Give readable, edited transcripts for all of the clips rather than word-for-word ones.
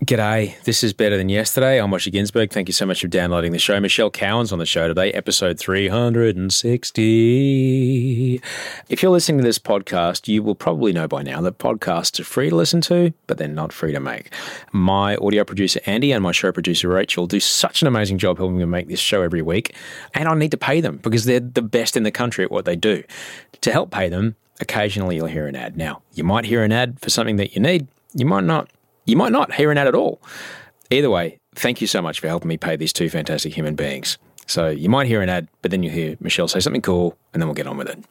G'day, this is Better Than Yesterday. I'm Osher Ginsberg. Thank you so much for downloading the show. Michelle Cowan's on the show today, episode 360. If you're listening to this podcast, you will probably know by now that podcasts are free to listen to, but they're not free to make. My audio producer, Andy, and my show producer, Rachel, do such an amazing job helping me make this show every week, and I need to pay them because they're the best in the country at what they do. To help pay them, occasionally you'll hear an ad. Now, you might hear an ad for something that you need. You might not. You might not hear an ad at all. Either way, thank you so much for helping me pay these two fantastic human beings. So you might hear an ad, but then you'll hear Michelle say something cool, and then we'll get on with it.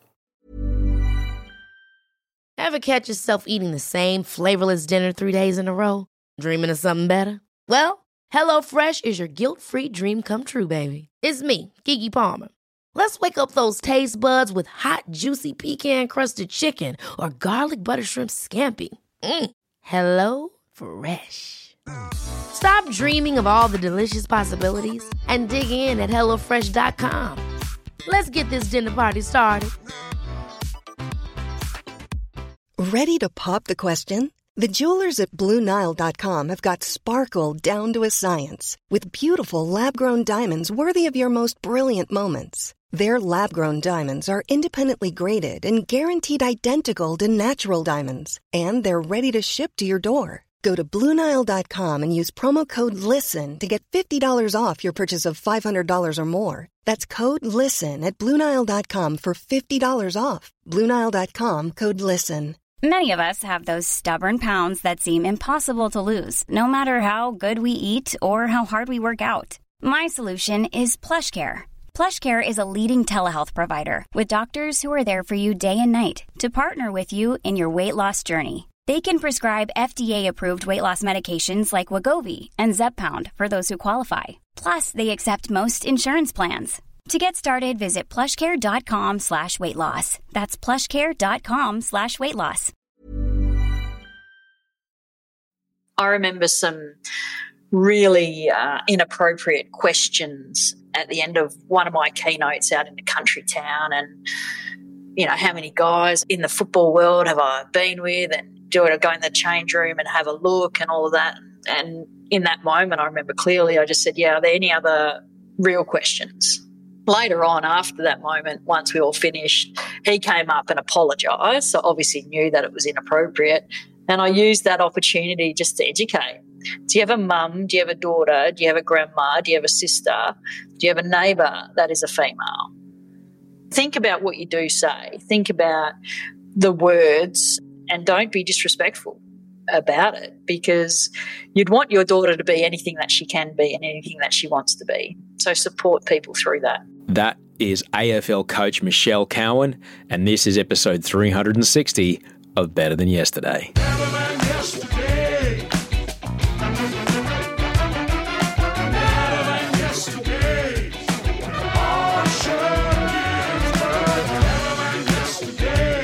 Ever catch yourself eating the same flavorless dinner 3 days in a row? Dreaming of something better? Well, HelloFresh is your guilt-free dream come true, baby. It's me, Keke Palmer. Let's wake up those taste buds with hot, juicy pecan-crusted chicken or garlic butter shrimp scampi. Hello Fresh. Stop dreaming of all the delicious possibilities and dig in at HelloFresh.com. Let's get this dinner party started. Ready to pop the question? The jewelers at BlueNile.com have got sparkle down to a science with beautiful lab-grown diamonds worthy of your most brilliant moments. Their lab-grown diamonds are independently graded and guaranteed identical to natural diamonds, and they're ready to ship to your door. Go to BlueNile.com and use promo code LISTEN to get $50 off your purchase of $500 or more. That's code LISTEN at BlueNile.com for $50 off. BlueNile.com, code LISTEN. Many of us have those stubborn pounds that seem impossible to lose, no matter how good we eat or how hard we work out. My solution is PlushCare. PlushCare is a leading telehealth provider with doctors who are there for you day and night to partner with you in your weight loss journey. They can prescribe FDA-approved weight loss medications like Wegovy and Zepbound for those who qualify. Plus, they accept most insurance plans. To get started, visit plushcare.com/weight loss. That's plushcare.com/weight loss. I remember some really inappropriate questions at the end of one of my keynotes out in a country town, and how many guys in the football world have I been with, and do I go in the change room and have a look and all of that. And in that moment, I remember clearly, I just said, are there any other real questions? Later on, after that moment, once we all finished, he came up and apologised, so obviously knew that it was inappropriate. And I used that opportunity just to educate. Do you have a mum? Do you have a daughter? Do you have a grandma? Do you have a sister? Do you have a neighbour that is a female? Think about what you do say. Think about the words and don't be disrespectful about it, because you'd want your daughter to be anything that she can be and anything that she wants to be. So support people through that. That is AFL coach Michelle Cowan, and this is episode 360 of Better Than Yesterday. Better than yesterday. Better than yesterday. Osher Ginsberg. Better than yesterday.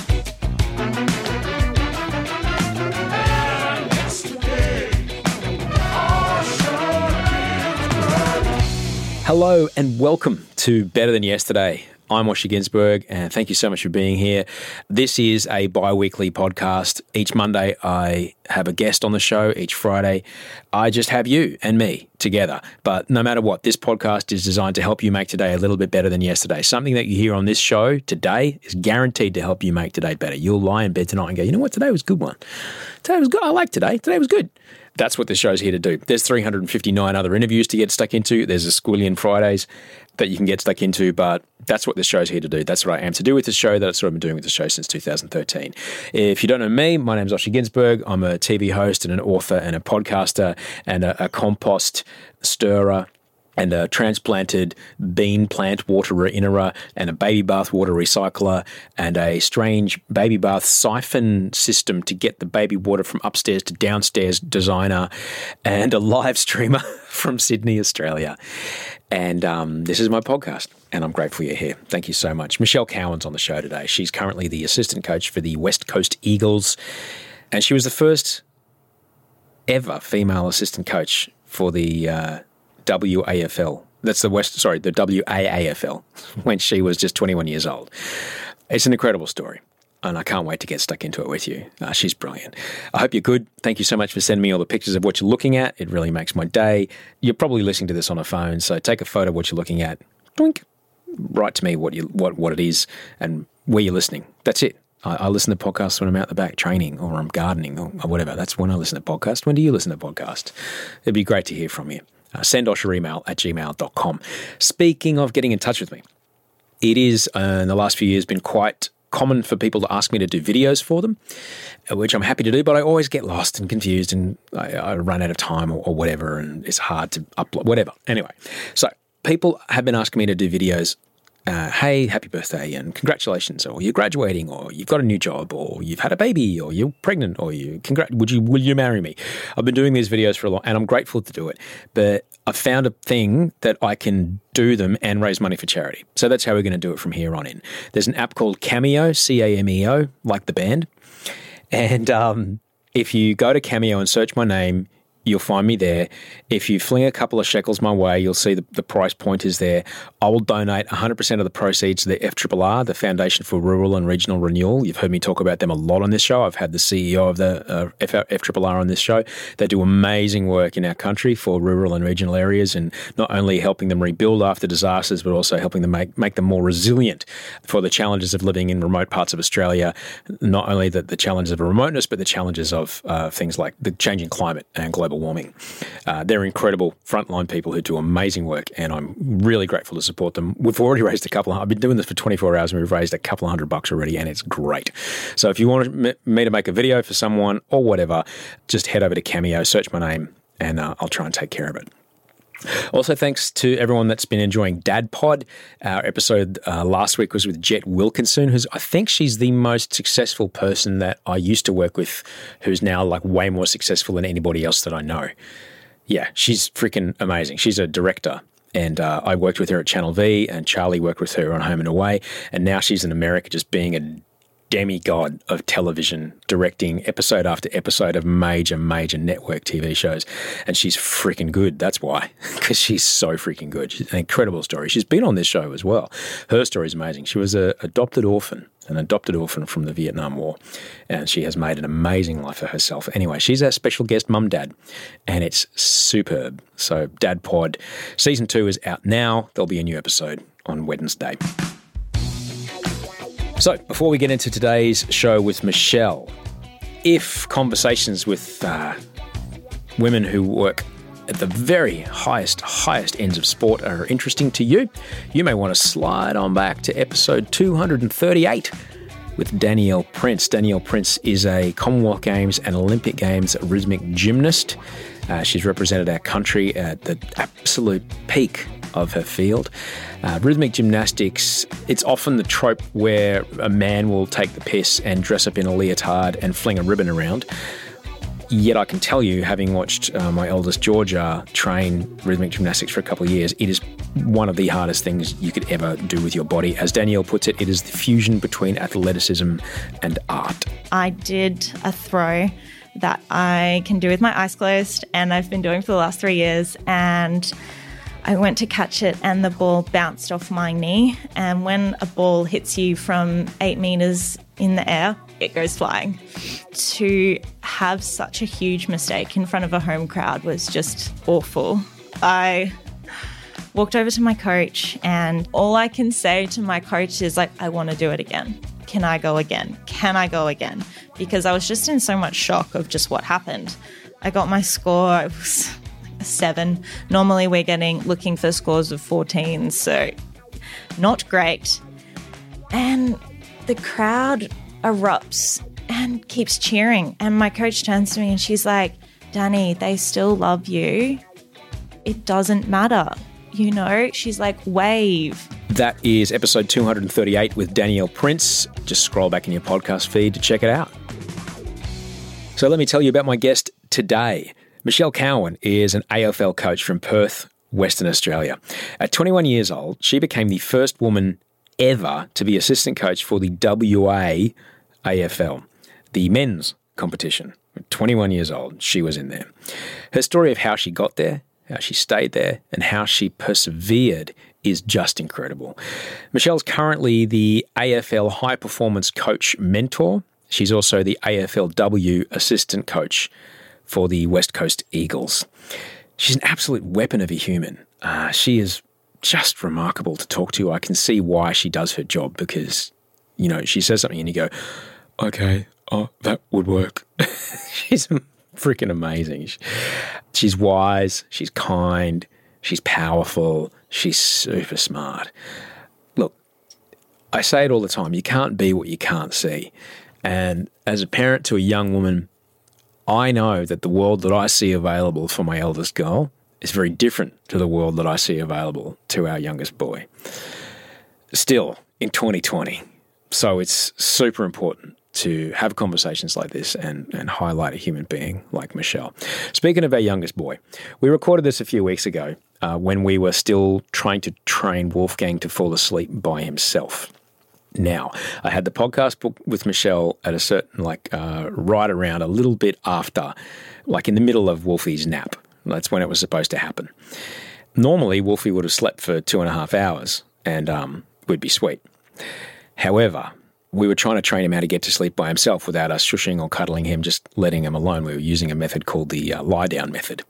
Better than yesterday. Osher Ginsberg. Hello and welcome to Better Than Yesterday. I'm Osher Ginsberg, and thank you so much for being here. This is a bi-weekly podcast. Each Monday, I have a guest on the show. Each Friday, I just have you and me together. But no matter what, this podcast is designed to help you make today a little bit better than yesterday. Something that you hear on this show today is guaranteed to help you make today better. You'll lie in bed tonight and go, you know what, today was a good one. Today was good. I like today. Today was good. That's what the show's here to do. There's 359 other interviews to get stuck into. There's a squillion Fridays that you can get stuck into, but that's what the show's here to do. That's what I am to do with the show. That's what I've been doing with the show since 2013. If you don't know me, my name's Osher Ginsberg. I'm a TV host and an author and a podcaster and a compost stirrer and a transplanted bean plant water innerer and a baby bath water recycler and a strange baby bath siphon system to get the baby water from upstairs to downstairs designer and a live streamer from Sydney, Australia. And this is my podcast, and I'm grateful you're here. Thank you so much. Michelle Cowan's on the show today. She's currently the assistant coach for the West Coast Eagles, and she was the first ever female assistant coach for the WAFL. That's the WAAFL, when she was just 21 years old. It's an incredible story. and I can't wait to get stuck into it with you. She's brilliant. I hope you're good. Thank you so much for sending me all the pictures of what you're looking at. It really makes my day. You're probably listening to this on a phone, so take a photo of what you're looking at. Doink. Write to me what it is and where you're listening. That's it. I listen to podcasts when I'm out the back training or I'm gardening or whatever. That's when I listen to podcasts. When do you listen to podcasts? It'd be great to hear from you. Send Osh your email at gmail.com. Speaking of getting in touch with me, it is, in the last few years, been quite common for people to ask me to do videos for them, which I'm happy to do, but I always get lost and confused and I run out of time or whatever, and it's hard to upload, whatever. Anyway, so people have been asking me to do videos. Hey, happy birthday and congratulations, or you're graduating, or you've got a new job, or you've had a baby, or you're pregnant, or will you marry me? I've been doing these videos for a long, and I'm grateful to do it. But I found a thing that I can do them and raise money for charity. So that's how we're going to do it from here on in. There's an app called Cameo, Cameo, like the band. And if you go to Cameo and search my name, you'll find me there. If you fling a couple of shekels my way, you'll see the price point is there. I will donate 100% of the proceeds to the FRRR, the Foundation for Rural and Regional Renewal. You've heard me talk about them a lot on this show. I've had the CEO of the FRRR on this show. They do amazing work in our country for rural and regional areas, and not only helping them rebuild after disasters, but also helping them make them more resilient for the challenges of living in remote parts of Australia. Not only the challenges of remoteness, but the challenges of things like the changing climate and global warming. They're incredible frontline people who do amazing work, and I'm really grateful to support them. We've already raised I've been doing this for 24 hours and we've raised a couple of $100 already, and it's great. So if you want me to make a video for someone or whatever, just head over to Cameo, search my name, and I'll try and take care of it. Also, thanks to everyone that's been enjoying Dad Pod. Our episode last week was with Jet Wilkinson, I think she's the most successful person that I used to work with, who's now like way more successful than anybody else that I know. Yeah, she's freaking amazing. She's a director. And I worked with her at Channel V, and Charlie worked with her on Home and Away. And now she's in America just being a demigod of television, directing episode after episode of major network TV shows. And she's freaking good. That's why, because she's so freaking good. She's an incredible story. She's been on this show as well. Her story is amazing. She was an adopted orphan from the Vietnam War, and she has made an amazing life for herself. Anyway, she's our special guest mum dad, and it's superb. So Dad Pod Season 2 is out now. There'll be a new episode on Wednesday. So before we get into today's show with Michelle, if conversations with women who work at the very highest ends of sport are interesting to you, you may want to slide on back to episode 238 with Danielle Prince. Danielle Prince is a Commonwealth Games and Olympic Games rhythmic gymnast. She's represented our country at the absolute peak of her field. Rhythmic gymnastics, it's often the trope where a man will take the piss and dress up in a leotard and fling a ribbon around. Yet I can tell you, having watched my eldest Georgia train rhythmic gymnastics for a couple of years, it is one of the hardest things you could ever do with your body. As Danielle puts it, it is the fusion between athleticism and art. I did a throw that I can do with my eyes closed, and I've been doing for the last 3 years, and I went to catch it and the ball bounced off my knee, and when a ball hits you from 8 meters in the air, it goes flying. To have such a huge mistake in front of a home crowd was just awful. I walked over to my coach, and all I can say to my coach is like, I want to do it again. Can I go again? Can I go again? Because I was just in so much shock of just what happened. I got my score. It was a 7. Normally we're looking for scores of 14, so not great. And the crowd erupts and keeps cheering. And my coach turns to me and she's like, Danny, they still love you. It doesn't matter. You know, she's like, wave. That is episode 238 with Danielle Prince. Just scroll back in your podcast feed to check it out. So let me tell you about my guest today. Michelle Cowan is an AFL coach from Perth, Western Australia. At 21 years old, she became the first woman ever to be assistant coach for the WA AFL, the men's competition. At 21 years old, she was in there. Her story of how she got there, how she stayed there, and how she persevered is just incredible. Michelle's currently the AFL High Performance Coach Mentor. She's also the AFLW Assistant Coach for the West Coast Eagles. She's an absolute weapon of a human. She is just remarkable to talk to. I can see why she does her job because, you know, she says something and you go, okay, that would work. She's freaking amazing. She's wise, she's kind, she's powerful, she's super smart. Look, I say it all the time, you can't be what you can't see. And as a parent to a young woman, I know that the world that I see available for my eldest girl is very different to the world that I see available to our youngest boy. Still, in 2020. So it's super important to have conversations like this and highlight a human being like Michelle. Speaking of our youngest boy, we recorded this a few weeks ago when we were still trying to train Wolfgang to fall asleep by himself. Now, I had the podcast booked with Michelle at a certain, right around a little bit after, like in the middle of Wolfie's nap. That's when it was supposed to happen. Normally, Wolfie would have slept for 2.5 hours and we'd be sweet. However, we were trying to train him how to get to sleep by himself without us shushing or cuddling him, just letting him alone. We were using a method called the lie-down method.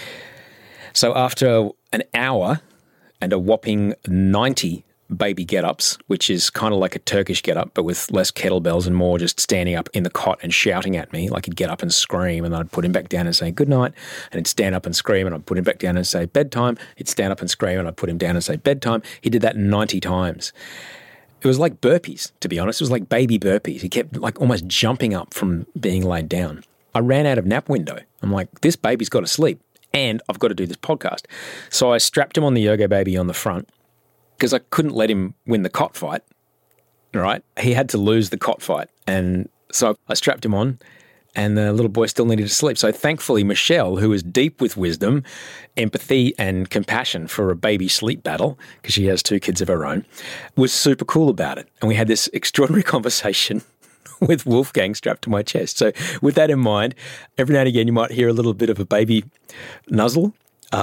So after an hour and a whopping 90 baby get-ups, which is kind of like a Turkish get-up, but with less kettlebells and more just standing up in the cot and shouting at me, like he'd get up and scream, and then I'd put him back down and say, good night, and he'd stand up and scream, and I'd put him back down and say, bedtime. He'd stand up and scream, and I'd put him down and say, bedtime. He did that 90 times. It was like burpees, to be honest. It was like baby burpees. He kept like almost jumping up from being laid down. I ran out of nap window. I'm like, this baby's got to sleep, and I've got to do this podcast. So I strapped him on the Yogo Baby on the front, because I couldn't let him win the cot fight, right? He had to lose the cot fight. And so I strapped him on and the little boy still needed to sleep. So thankfully, Michelle, who is deep with wisdom, empathy and compassion for a baby sleep battle, because she has 2 kids of her own, was super cool about it. And we had this extraordinary conversation with Wolfgang strapped to my chest. So with that in mind, every now and again, you might hear a little bit of a baby nuzzle.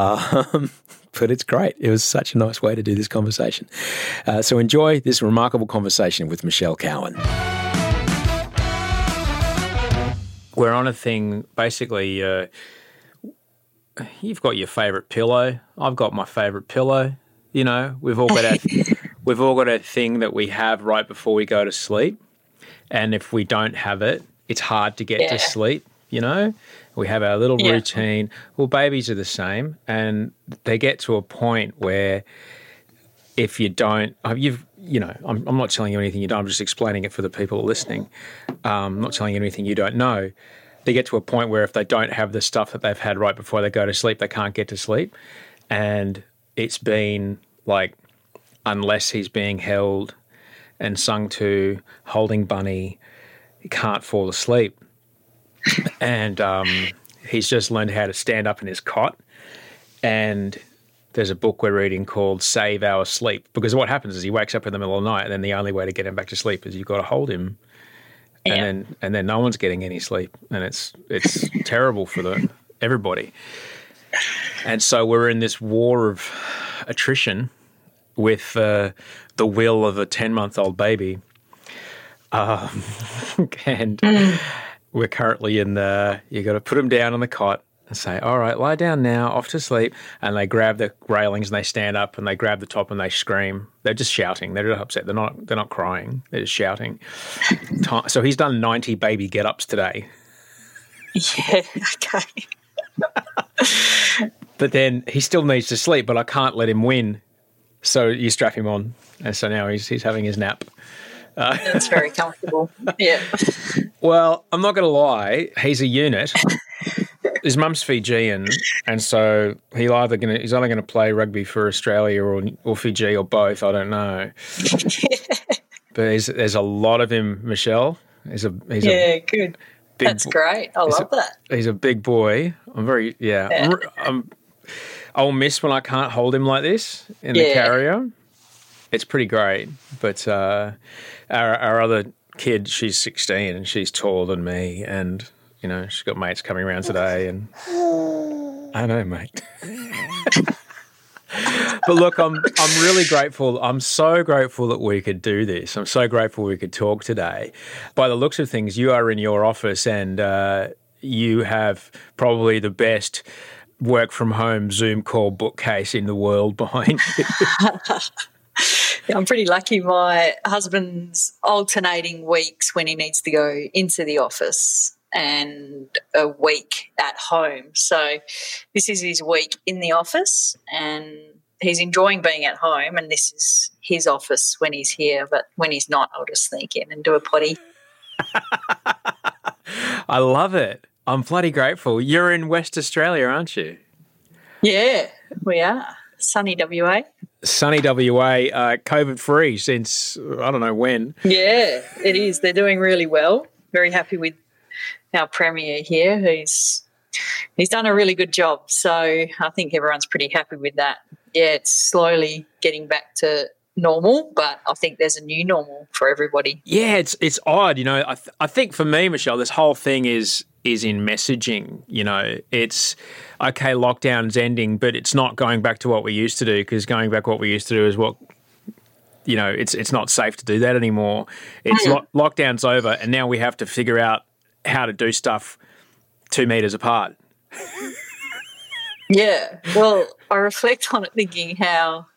But it's great. It was such a nice way to do this conversation. So enjoy this remarkable conversation with Michelle Cowan. We're on a thing, basically, you've got your favourite pillow. I've got my favourite pillow. You know, we've all got our thing that we have right before we go to sleep. And if we don't have it, it's hard to get to sleep, you know. We have our little routine. Well, babies are the same, and they get to a point where if you don't, I'm not telling you anything you don't. I'm just explaining it for the people listening. I'm not telling you anything you don't know. They get to a point where if they don't have the stuff that they've had right before they go to sleep, they can't get to sleep. And it's been like, unless he's being held and sung to, holding Bunny, he can't fall asleep. And he's just learned how to stand up in his cot. And there's a book we're reading called Save Our Sleep, because what happens is he wakes up in the middle of the night, and then the only way to get him back to sleep is you've got to hold him. And then no one's getting any sleep, and it's terrible for everybody. And so we're in this war of attrition with the will of a 10-month-old baby. And we're currently in you got to put him down on the cot and say, all right, lie down now, off to sleep. And they grab the railings and they stand up and they grab the top and they scream. They're just shouting. They're just upset. They're not crying. They're just shouting. So he's done 90 baby get-ups today. Yeah, okay. But then he still needs to sleep, but I can't let him win. So you strap him on. And so now he's having his nap. That's very comfortable. Yeah. Well, I'm not going to lie. He's a unit. His mum's Fijian, and so he's either going to play rugby for Australia or Fiji or both. I don't know. But there's a lot of him, Michelle. He's good. That's great. I love that. He's a big boy. I'll miss when I can't hold him like this in the carrier. It's pretty great. But our other kid, she's 16 and she's taller than me, and you know, she's got mates coming around today, and I know, mate. But look, I'm really grateful. I'm so grateful that we could do this. I'm so grateful we could talk today. By the looks of things, you are in your office and you have probably the best work from home Zoom call bookcase in the world behind you. I'm pretty lucky. My husband's alternating weeks when he needs to go into the office and a week at home. So this is his week in the office and he's enjoying being at home, and this is his office when he's here. But when he's not, I'll just sneak in and do a potty. I love it. I'm bloody grateful. You're in West Australia, aren't you? Yeah, we are. Sunny WA. Sunny WA, COVID-free since I don't know when. Yeah, it is. They're doing really well. Very happy with our Premier here. He's done a really good job. So I think everyone's pretty happy with that. Yeah, it's slowly getting back to normal, but I think there's a new normal for everybody. Yeah, it's odd. You know, I think for me, Michelle, this whole thing is in messaging. You know, it's okay, lockdown's ending, but it's not going back to what we used to do, because going back what we used to do is what, you know, it's not safe to do that anymore. It's lockdown's over, and now we have to figure out how to do stuff 2 meters apart. Yeah, well, I reflect on it thinking how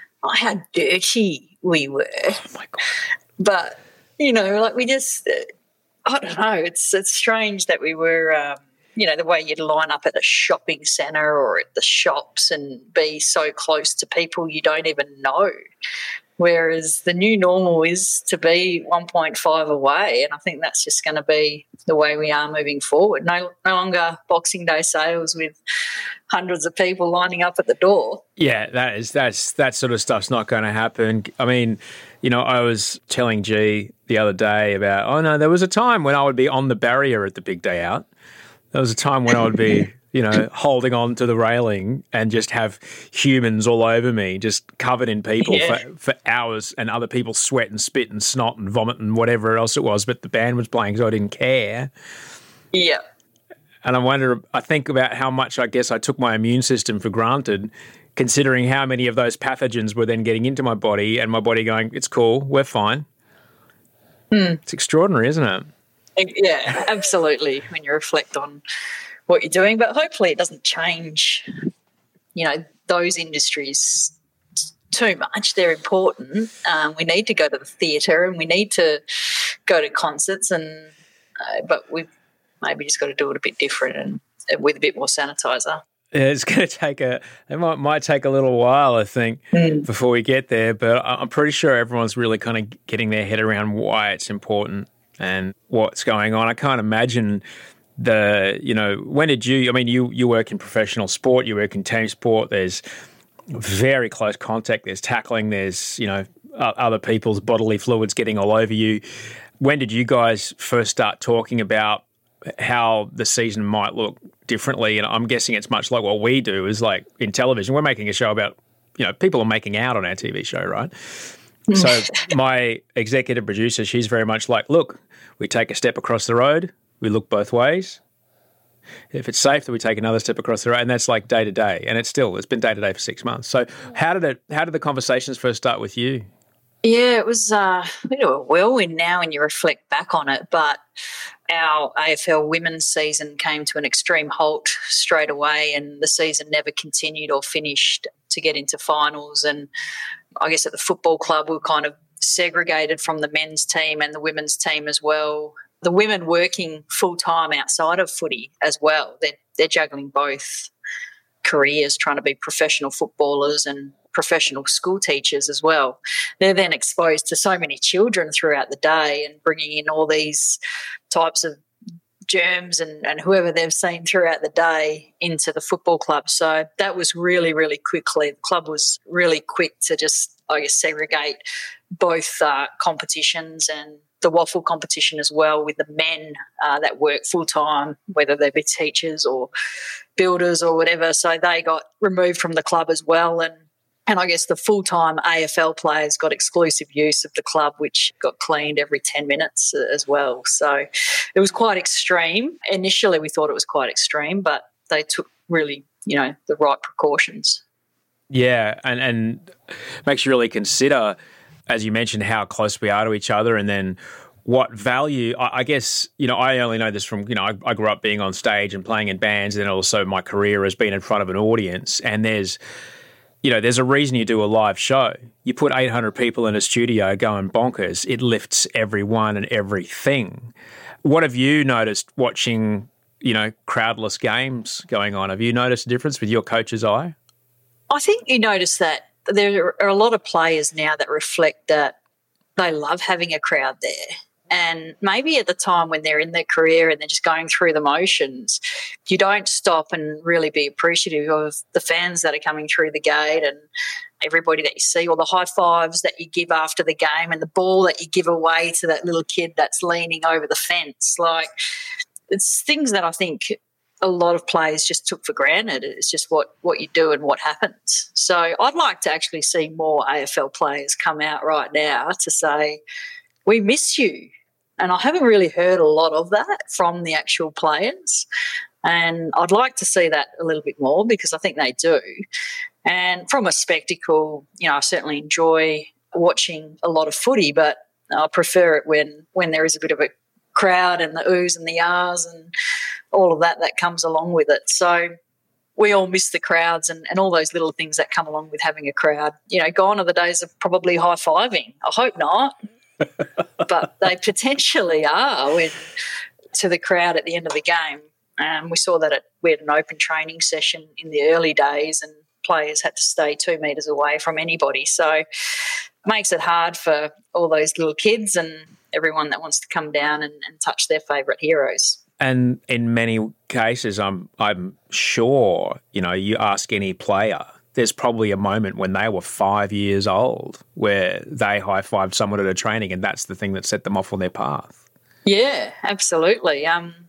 dirty we were. Oh my God. But, you know, like we just, I don't know, it's strange that we were, you know, the way you'd line up at a shopping centre or at the shops and be so close to people you don't even know. Whereas the new normal is to be 1.5 away, and I think that's just going to be the way we are moving forward. No longer Boxing Day sales with hundreds of people lining up at the door. Yeah, that sort of stuff's not going to happen. I mean, you know, I was telling G the other day about, oh no, there was a time when I would be on the barrier at the big day out. There was a time when I would be, you know, holding on to the railing and just have humans all over me, just covered in people for hours, and other people sweat and spit and snot and vomit and whatever else it was, but the band was playing, so I didn't care. Yeah. And I think about how much I guess I took my immune system for granted, considering how many of those pathogens were then getting into my body, and my body going, it's cool, we're fine. It's extraordinary, isn't it? Yeah, absolutely, when you reflect on what you're doing. But hopefully it doesn't change, you know, those industries too much. They're important. We need to go to the theatre and we need to go to concerts, and but we've maybe just got to do it a bit different and with a bit more sanitizer. Yeah, it's going to take it might take a little while, I think, before we get there. But I'm pretty sure everyone's really kind of getting their head around why it's important and what's going on. I can't imagine when did you work in professional sport, you work in team sport, there's very close contact, there's tackling, there's, you know, other people's bodily fluids getting all over you. When did you guys first start talking about how the season might look differently? And I'm guessing it's much like what we do is like in television, we're making a show about, you know, people are making out on our TV show, right? So my executive producer, she's very much like, look, we take a step across the road, we look both ways. If it's safe, then we take another step across the road, and that's like day to day. And it's been day to day for 6 months. So how did the conversations first start with you? Yeah, it was a bit of a whirlwind now when you reflect back on it, but our AFL women's season came to an extreme halt straight away, and the season never continued or finished to get into finals. And I guess at the football club, we were kind of segregated from the men's team and the women's team as well. The women working full-time outside of footy as well. They're juggling both careers, trying to be professional footballers and professional school teachers as well. They're then exposed to so many children throughout the day and bringing in all these types of germs and whoever they've seen throughout the day into the football club. So that was really, really quickly. The club was really quick to just, I guess, segregate both competitions, and the waffle competition as well with the men that work full-time, whether they be teachers or builders or whatever. So they got removed from the club as well. And I guess the full-time AFL players got exclusive use of the club, which got cleaned every 10 minutes as well. So it was quite extreme. Initially we thought it was quite extreme, but they took really, you know, the right precautions. Yeah, and makes you really consider, as you mentioned, how close we are to each other, and then what value, I guess, I only know this from, I grew up being on stage and playing in bands, and then also my career has been in front of an audience, and there's a reason you do a live show. You put 800 people in a studio going bonkers, it lifts everyone and everything. What have you noticed watching, crowdless games going on? Have you noticed a difference with your coach's eye? I think you notice that there are a lot of players now that reflect that they love having a crowd there. And maybe at the time when they're in their career and they're just going through the motions, you don't stop and really be appreciative of the fans that are coming through the gate and everybody that you see, or the high fives that you give after the game and the ball that you give away to that little kid that's leaning over the fence. Like, it's things that I think a lot of players just took for granted. It's just what you do and what happens. So I'd like to actually see more AFL players come out right now to say, we miss you. And I haven't really heard a lot of that from the actual players. And I'd like to see that a little bit more because I think they do. And from a spectacle, I certainly enjoy watching a lot of footy, but I prefer it when there is a bit of a crowd and the oohs and the ahs and all of that comes along with it. So we all miss the crowds and all those little things that come along with having a crowd. Gone are the days of probably high-fiving. I hope not. But they potentially are to the crowd at the end of the game. We saw that we had an open training session in the early days and players had to stay 2 metres away from anybody. So it makes it hard for all those little kids and everyone that wants to come down and touch their favourite heroes. And in many cases, I'm sure, you ask any player, there's probably a moment when they were 5 years old where they high-fived someone at a training and that's the thing that set them off on their path. Yeah, absolutely.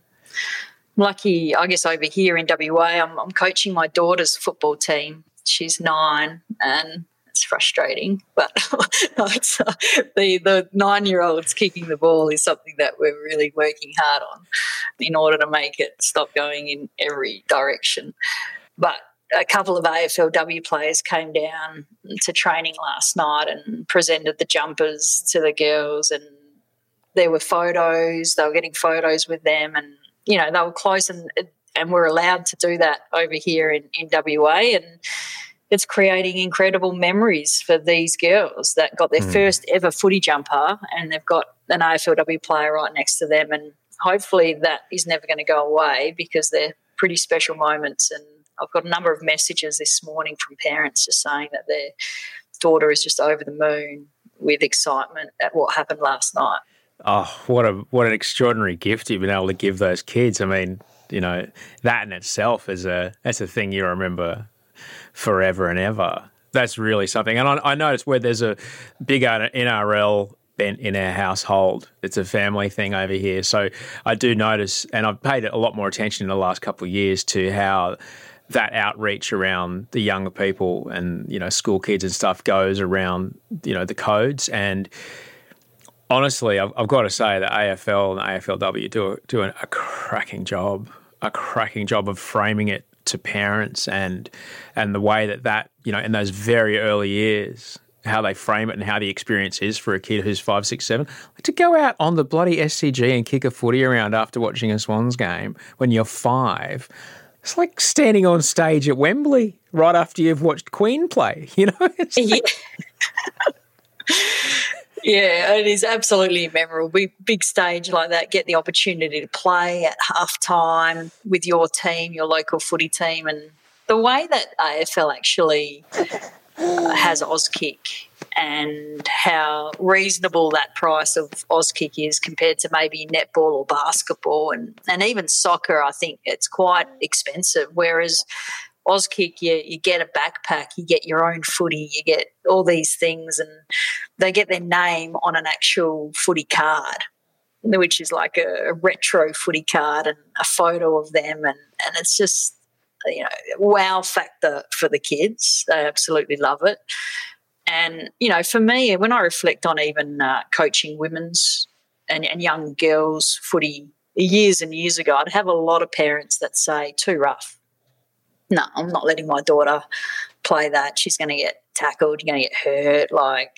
Lucky, I guess, over here in WA, I'm coaching my daughter's football team. She's 9 and it's frustrating, but it's, the 9-year-olds kicking the ball is something that we're really working hard on in order to make it stop going in every direction. But a couple of AFLW players came down to training last night and presented the jumpers to the girls, and there were photos. They were getting photos with them, and they were close, and we're allowed to do that over here in WA, and it's creating incredible memories for these girls that got their first ever footy jumper, and they've got an AFLW player right next to them, and hopefully that is never going to go away because they're pretty special moments. And I've got a number of messages this morning from parents just saying that their daughter is just over the moon with excitement at what happened last night. Oh, what an extraordinary gift you've been able to give those kids. I mean, that in itself that's a thing you remember forever and ever. That's really something. And I noticed where there's a big NRL bent in our household. It's a family thing over here. So I do notice, and I've paid a lot more attention in the last couple of years to how that outreach around the younger people and, school kids and stuff goes around, the codes. And honestly, I've got to say that AFL and AFLW do a cracking job of framing it to parents and the way that in those very early years, how they frame it and how the experience is for a kid who's 5, 6, 7. To go out on the bloody SCG and kick a footy around after watching a Swans game when you're 5, it's like standing on stage at Wembley right after you've watched Queen play, It's Yeah, it is absolutely memorable. Big stage like that, get the opportunity to play at halftime with your team, your local footy team, and the way that AFL actually has Auskick and how reasonable that price of Auskick is compared to maybe netball or basketball and even soccer. I think it's quite expensive, whereas Auskick, you get a backpack, you get your own footy, you get all these things, and they get their name on an actual footy card, which is like a retro footy card and a photo of them, and it's just, wow factor for the kids. They absolutely love it. And, for me, when I reflect on even coaching women's and young girls footy years and years ago, I'd have a lot of parents that say, too rough. No, I'm not letting my daughter play that. She's going to get tackled. You're going to get hurt.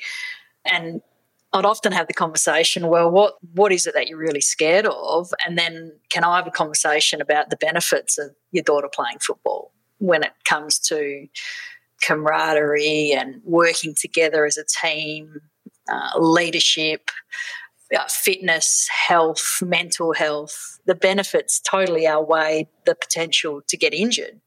And I'd often have the conversation, well, what is it that you're really scared of? And then can I have a conversation about the benefits of your daughter playing football when it comes to camaraderie and working together as a team, leadership, fitness, health, mental health. The benefits totally outweigh the potential to get injured.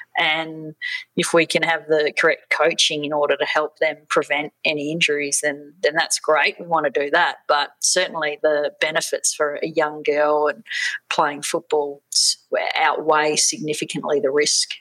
And if we can have the correct coaching in order to help them prevent any injuries, then that's great. We want to do that. But certainly the benefits for a young girl and playing football outweigh significantly the risk.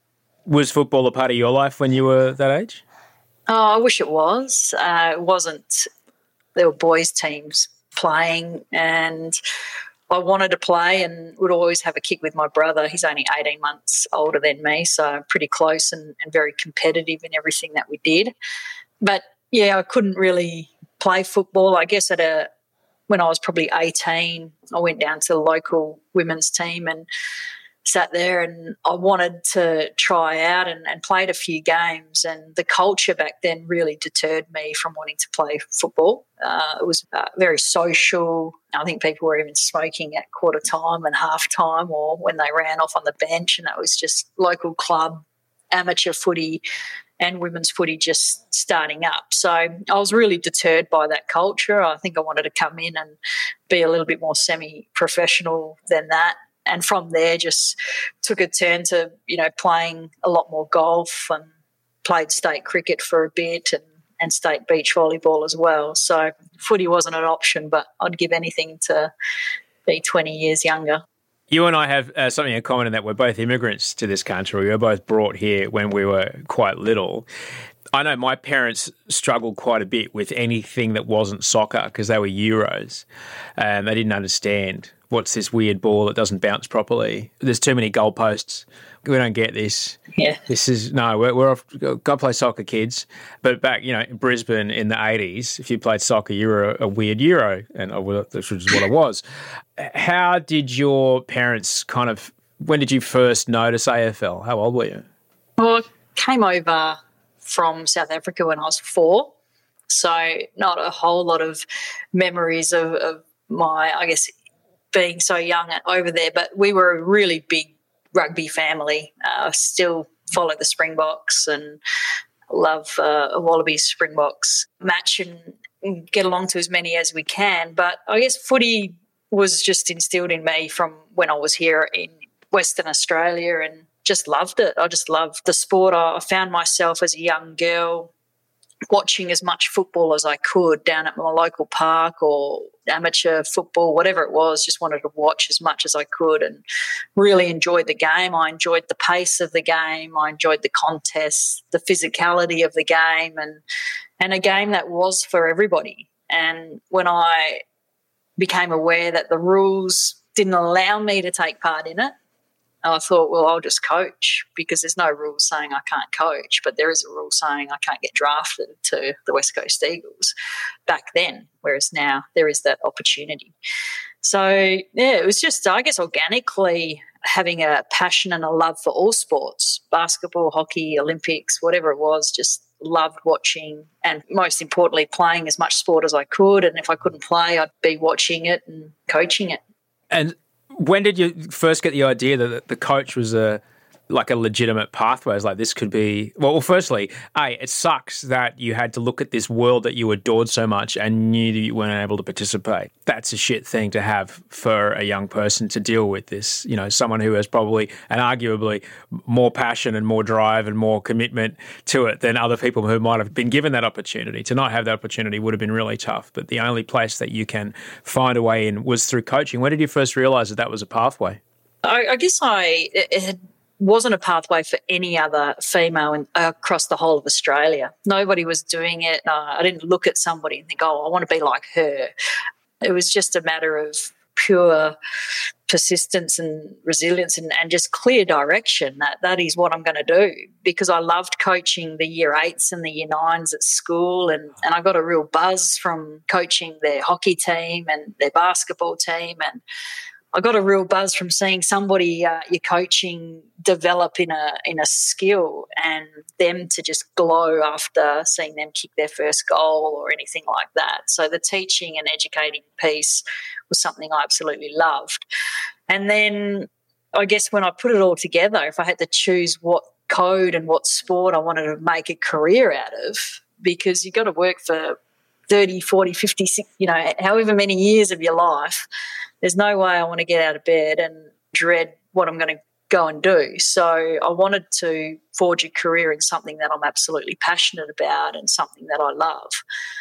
Was football a part of your life when you were that age? Oh, I wish it was. It wasn't. There were boys' teams playing, and I wanted to play and would always have a kick with my brother. He's only 18 months older than me, so pretty close and very competitive in everything that we did. But, yeah, I couldn't really play football. I guess when I was probably 18, I went down to the local women's team and sat there, and I wanted to try out and played a few games, and the culture back then really deterred me from wanting to play football. It was very social. I think people were even smoking at quarter time and half time or when they ran off on the bench, and that was just local club, amateur footy and women's footy just starting up. So I was really deterred by that culture. I think I wanted to come in and be a little bit more semi-professional than that. And from there just took a turn to, playing a lot more golf and played state cricket for a bit and state beach volleyball as well. So footy wasn't an option, but I'd give anything to be 20 years younger. You and I have something in common in that we're both immigrants to this country. We were both brought here when we were quite little. I know my parents struggled quite a bit with anything that wasn't soccer because they were Euros and they didn't understand what's this weird ball that doesn't bounce properly. There's too many goalposts. We don't get this. Yeah. We're off, go play soccer, kids. But back, in Brisbane in the 80s, if you played soccer, you were a weird Euro, and which is what I was. How did your parents when did you first notice AFL? How old were you? Well, I came over from South Africa when I was 4, so not a whole lot of memories of my, I guess, being so young over there, but we were a really big rugby family. I still follow the Springboks and love a Wallabies Springboks match and get along to as many as we can. But I guess footy was just instilled in me from when I was here in Western Australia and just loved it. I just loved the sport. I found myself as a young girl watching as much football as I could down at my local park or amateur football, whatever it was, just wanted to watch as much as I could and really enjoyed the game. I enjoyed the pace of the game. I enjoyed the contests, the physicality of the game and a game that was for everybody. And when I became aware that the rules didn't allow me to take part in it, I thought, well, I'll just coach because there's no rule saying I can't coach, but there is a rule saying I can't get drafted to the West Coast Eagles back then, whereas now there is that opportunity. So, yeah, it was just, I guess, organically having a passion and a love for all sports, basketball, hockey, Olympics, whatever it was, just loved watching and most importantly playing as much sport as I could. And if I couldn't play, I'd be watching it and coaching it. And when did you first get the idea that the coach was a legitimate pathway? It's like this could be... Well, firstly, it sucks that you had to look at this world that you adored so much and knew that you weren't able to participate. That's a shit thing to have for a young person to deal with this. Someone who has probably and arguably more passion and more drive and more commitment to it than other people who might have been given that opportunity. To not have that opportunity would have been really tough. But the only place that you can find a way in was through coaching. When did you first realise that was a pathway? I guess it wasn't a pathway for any other female across the whole of Australia. Nobody was doing it. I didn't look at somebody and think, I want to be like her. It was just a matter of pure persistence and resilience and just clear direction that is what I'm going to do, because I loved coaching the year 8s and the year 9s at school and I got a real buzz from coaching their hockey team and their basketball team, and I got a real buzz from seeing somebody you're coaching develop in a skill, and them to just glow after seeing them kick their first goal or anything like that. So the teaching and educating piece was something I absolutely loved. And then I guess when I put it all together, if I had to choose what code and what sport I wanted to make a career out of, because you've got to work for 30, 40, 50, however many years of your life, there's no way I want to get out of bed and dread what I'm going to go and do. So I wanted to forge a career in something that I'm absolutely passionate about and something that I love.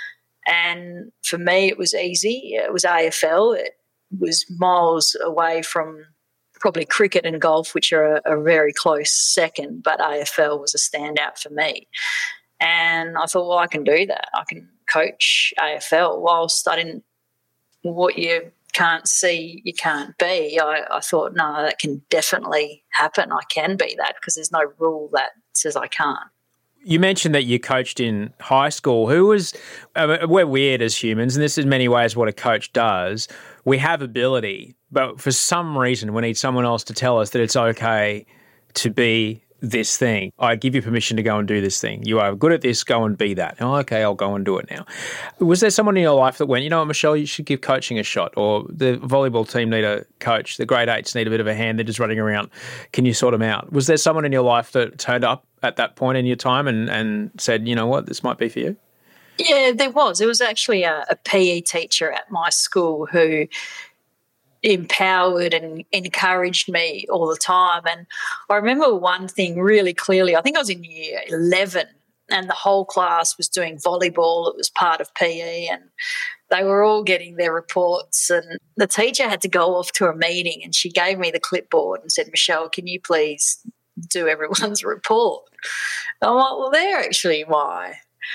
And for me, it was easy. It was AFL. It was miles away from probably cricket and golf, which are a very close second, but AFL was a standout for me. And I thought, well, I can do that. I can coach AFL. Whilst I didn't, what you can't see, you can't be, I thought, no, that can definitely happen. I can be that, because there's no rule that says I can't. You mentioned that you coached in high school. We're weird as humans, and this is in many ways what a coach does. We have ability, but for some reason we need someone else to tell us that it's okay to be this thing. I give you permission to go and do this thing. You are good at this, go and be that. Oh, okay, I'll go and do it now. Was there someone in your life that went, you know what, Michelle, you should give coaching a shot, or the volleyball team need a coach, the grade 8s need a bit of a hand, they're just running around, can you sort them out? Was there someone in your life that turned up at that point in your time and said, you know what, this might be for you? Yeah, there was. There was actually a PE teacher at my school who empowered and encouraged me all the time. And I remember one thing really clearly. I think I was in year 11 and the whole class was doing volleyball. It was part of PE, and they were all getting their reports, and the teacher had to go off to a meeting, and she gave me the clipboard and said, Michelle, can you please do everyone's report? And I'm like, well, they're actually my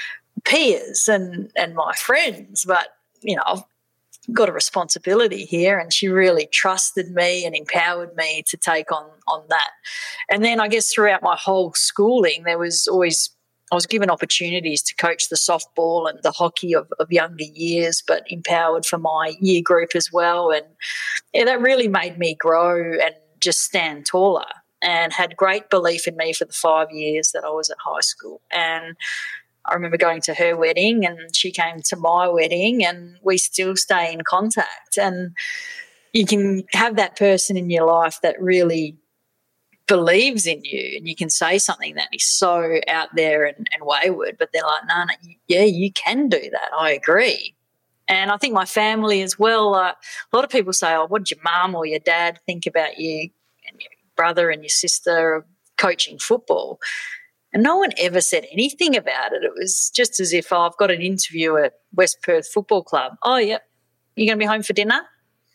peers and my friends, but, you know, I've got a responsibility here. And she really trusted me and empowered me to take on that. And then I guess throughout my whole schooling, I was given opportunities to coach the softball and the hockey of younger years, but empowered for my year group as well. And yeah, that really made me grow and just stand taller, and had great belief in me for the 5 years that I was at high school. And I remember going to her wedding, and she came to my wedding, and we still stay in contact. And you can have that person in your life that really believes in you, and you can say something that is so out there and wayward, but they're like, no, yeah, you can do that. I agree. And I think my family as well, a lot of people say, oh, what did your mum or your dad think about you and your brother and your sister coaching football? And no one ever said anything about it. It was just as if, I've got an interview at West Perth Football Club. Oh, yeah, you're going to be home for dinner?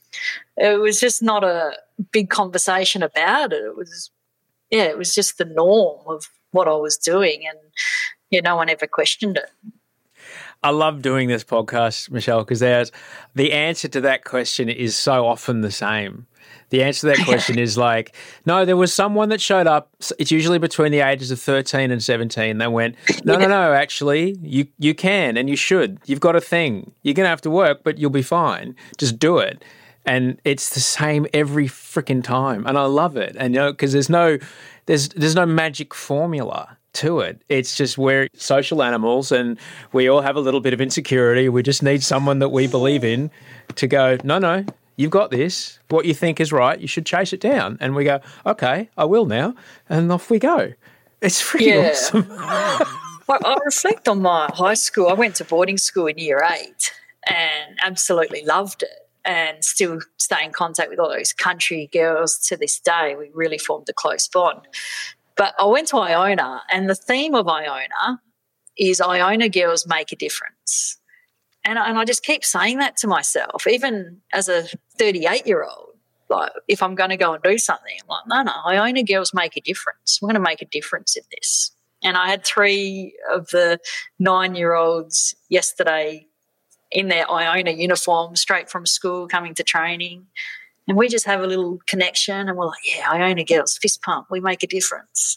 It was just not a big conversation about it. It was just the norm of what I was doing, and no one ever questioned it. I love doing this podcast, Michelle, because the answer to that question is so often the same. The answer to that question is like, no, there was someone that showed up. It's usually between the ages of 13 and 17. They went, no, actually, you can and you should. You've got a thing. You're going to have to work, but you'll be fine. Just do it. And it's the same every freaking time. And I love it. And, because there's no magic formula to it. It's just we're social animals, and we all have a little bit of insecurity. We just need someone that we believe in to go, no, you've got this. What you think is right, you should chase it down. And we go, okay, I will now. And off we go. It's freaking awesome. Well, I reflect on my high school. I went to boarding school in year 8 and absolutely loved it, and still stay in contact with all those country girls to this day. We really formed a close bond. But I went to Iona, and the theme of Iona is Iona girls make a difference. And I just keep saying that to myself, even as a 38-year-old. Like, if I'm going to go and do something, I'm like, no, Iona girls make a difference. We're going to make a difference in this. And I had 3 of the 9-year-olds yesterday in their Iona uniform, straight from school, coming to training. And we just have a little connection, and we're like, yeah, Iona girls, fist pump, we make a difference.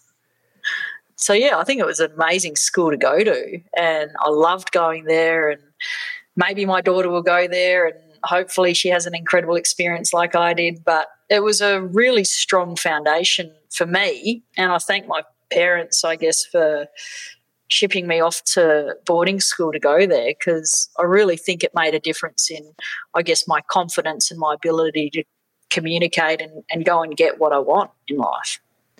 So, yeah, I think it was an amazing school to go to, and I loved going there, and maybe my daughter will go there, and hopefully she has an incredible experience like I did, but it was a really strong foundation for me, and I thank my parents, I guess, for shipping me off to boarding school to go there, because I really think it made a difference in, I guess, my confidence and my ability to communicate and go and get what I want in life.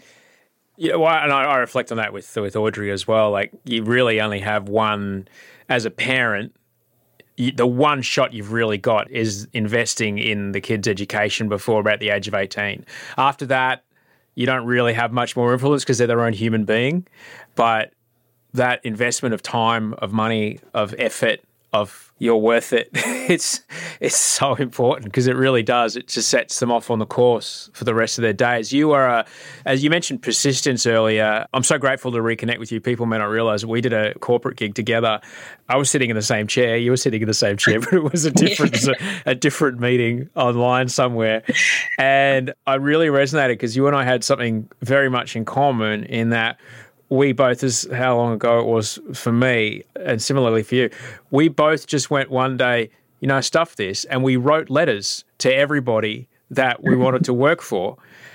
Yeah, well, and I reflect on that with Audrey as well. Like, you really only have one, as a parent, the one shot you've really got is investing in the kid's education before about the age of 18. After that, you don't really have much more influence because they're their own human being. But that investment of time, of money, of effort, of you're worth it, it's so important, because it really does. It just sets them off on the course for the rest of their days. You are, as you mentioned, persistence earlier. I'm so grateful to reconnect with you. People may not realise we did a corporate gig together. I was sitting in the same chair. You were sitting in the same chair, but it was a different meeting online somewhere. And I really resonated because you and I had something very much in common in that we both, as how long ago it was for me, and similarly for you, we both just went one day, stuff this, and we wrote letters to everybody that we wanted to work for,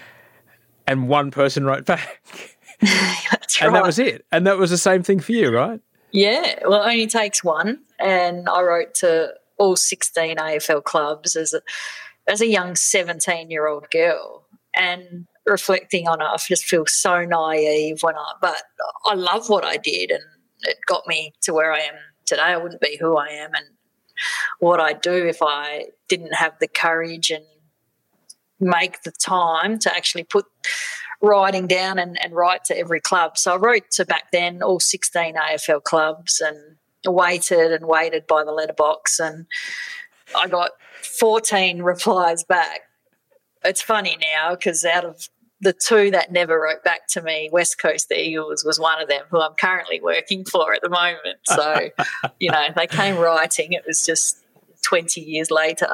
and one person wrote back. That's and right. That was it. And that was the same thing for you, right? Yeah, well, it only takes one, and I wrote to all 16 AFL clubs as a young 17-year-old girl, and reflecting on it, I just feel so naive but I love what I did, and it got me to where I am today. I wouldn't be who I am and what I do if I didn't have the courage and make the time to actually put writing down and write to every club. So I wrote to, back then, all 16 AFL clubs, and waited by the letterbox, and I got 14 replies back. It's funny now because out of the two that never wrote back to me, West Coast Eagles was one of them, who I'm currently working for at the moment. So, they came writing. It was just 20 years later.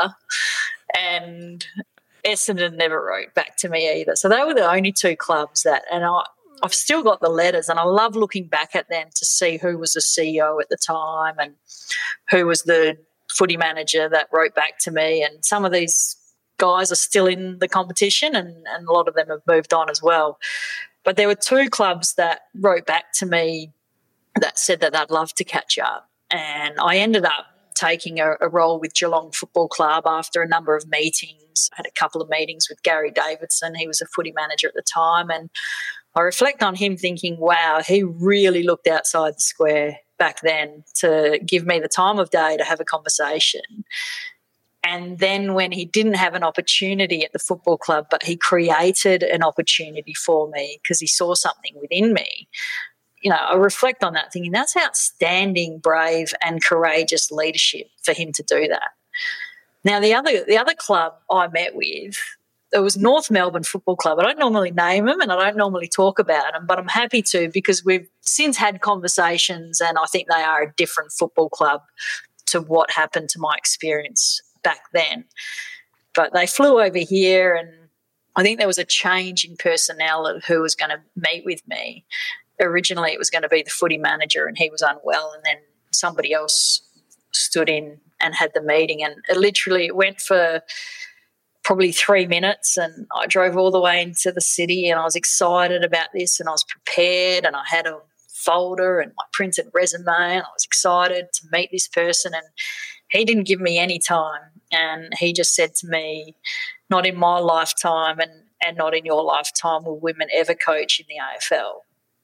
And Essendon never wrote back to me either. So they were the only two clubs and I've still got the letters, and I love looking back at them to see who was the CEO at the time and who was the footy manager that wrote back to me. And some of these guys are still in the competition, and a lot of them have moved on as well. But there were two clubs that wrote back to me that said that they'd love to catch up. And I ended up taking a role with Geelong Football Club after a number of meetings. I had a couple of meetings with Gary Davidson. He was a footy manager at the time. And I reflect on him thinking, wow, he really looked outside the square back then to give me the time of day to have a conversation. And then when he didn't have an opportunity at the football club, but he created an opportunity for me because he saw something within me, I reflect on that thinking that's outstanding, brave and courageous leadership for him to do that. Now, the other club I met with, it was North Melbourne Football Club. I don't normally name them and I don't normally talk about them, but I'm happy to, because we've since had conversations, and I think they are a different football club to what happened to my experience back then. But they flew over here, and I think there was a change in personnel of who was going to meet with me. Originally it was going to be the footy manager, and he was unwell, and then somebody else stood in and had the meeting, and it went for probably 3 minutes, and I drove all the way into the city, and I was excited about this, and I was prepared, and I had a folder and my printed resume, and I was excited to meet this person, and he didn't give me any time, and he just said to me, not in my lifetime and not in your lifetime will women ever coach in the AFL.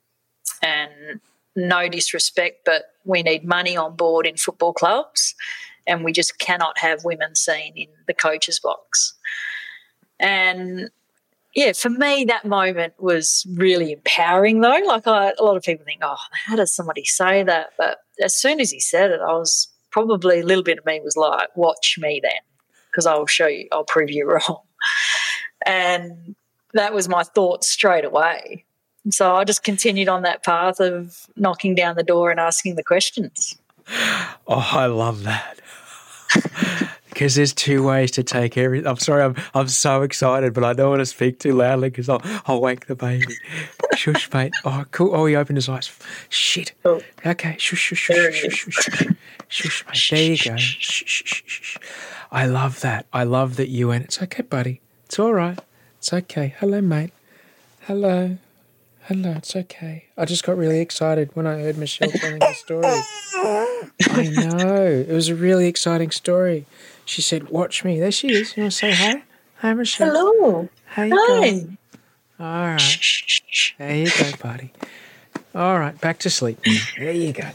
And no disrespect, but we need money on board in football clubs, and we just cannot have women seen in the coach's box. And, yeah, for me that moment was really empowering though. Like a lot of people think, oh, how does somebody say that? But as soon as he said it, probably a little bit of me was like, watch me then, because I'll prove you wrong. And that was my thought straight away. So I just continued on that path of knocking down the door and asking the questions. Oh, I love that. Because there's two ways to take everything. I'm sorry, I'm so excited, but I don't want to speak too loudly because I'll wake the baby. Shush, mate. Oh, cool. Oh, he opened his eyes. Shit. Oh. Okay. Shush, shush, shush, shush, shush, shush, mate. There you go. Shh, shh, shh, shh. I love that. I love that you went, it's okay, buddy. It's all right. It's okay. Hello, mate. Hello. Hello, it's okay. I just got really excited when I heard Michelle telling the story. I know. It was a really exciting story. She said, watch me. There she is. You want to say hi? Hi, Michelle. Hello. How you going? All right. There you go, buddy. All right, back to sleep. There you go.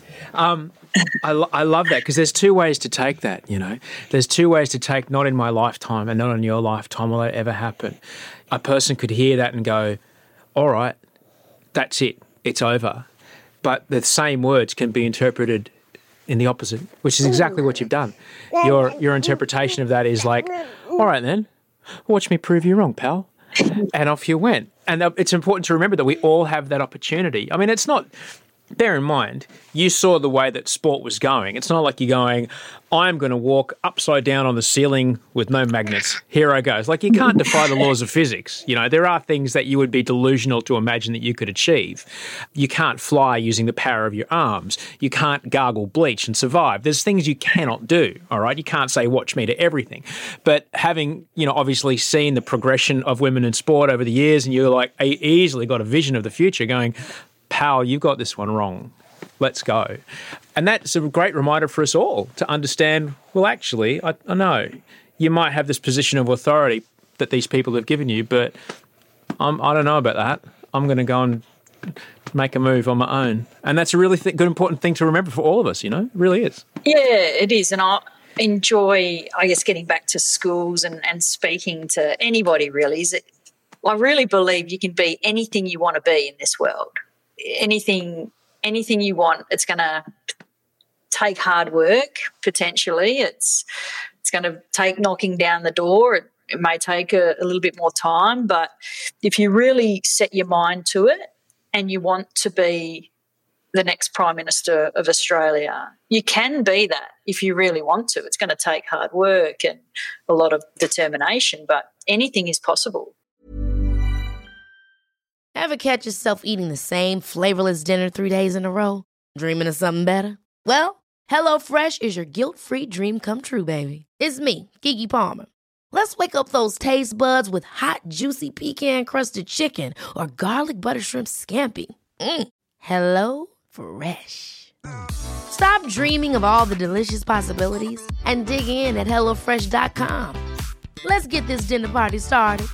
I love that because there's two ways to take that, you know. There's two ways to take not in my lifetime and not in your lifetime will that ever happen. A person could hear that and go, all right, that's it, it's over. But the same words can be interpreted in the opposite, which is exactly what you've done. Your interpretation of that is like, all right then, watch me prove you wrong, pal. And off you went. And it's important to remember that we all have that opportunity. I mean, it's not, bear in mind, you saw the way that sport was going. It's not like you're going, I'm going to walk upside down on the ceiling with no magnets. Here I go. It's like you can't defy the laws of physics. You know, there are things that you would be delusional to imagine that you could achieve. You can't fly using the power of your arms. You can't gargle bleach and survive. There's things you cannot do, all right? You can't say, watch me to everything. But having, you know, obviously seen the progression of women in sport over the years and you're like easily got a vision of the future going, pal, you've got this one wrong. Let's go. And that's a great reminder for us all to understand, well, actually, I know you might have this position of authority that these people have given you, but I don't know about that. I'm going to go and make a move on my own. And that's a really good, important thing to remember for all of us, you know? It really is. Yeah, it is. And I enjoy, I guess, getting back to schools and speaking to anybody really. Is that I really believe you can be anything you want to be in this world. Anything you want, it's going to take hard work, potentially. It's going to take knocking down the door. It may take a little bit more time, but if you really set your mind to it and you want to be the next Prime Minister of Australia, you can be that if you really want to. It's going to take hard work and a lot of determination, but anything is possible. Ever catch yourself eating the same flavorless dinner 3 days in a row? Dreaming of something better? Well, HelloFresh is your guilt-free dream come true, baby. It's me, Keke Palmer. Let's wake up those taste buds with hot, juicy pecan-crusted chicken or garlic butter shrimp scampi. Hello Fresh. Stop dreaming of all the delicious possibilities and dig in at HelloFresh.com. Let's get this dinner party started.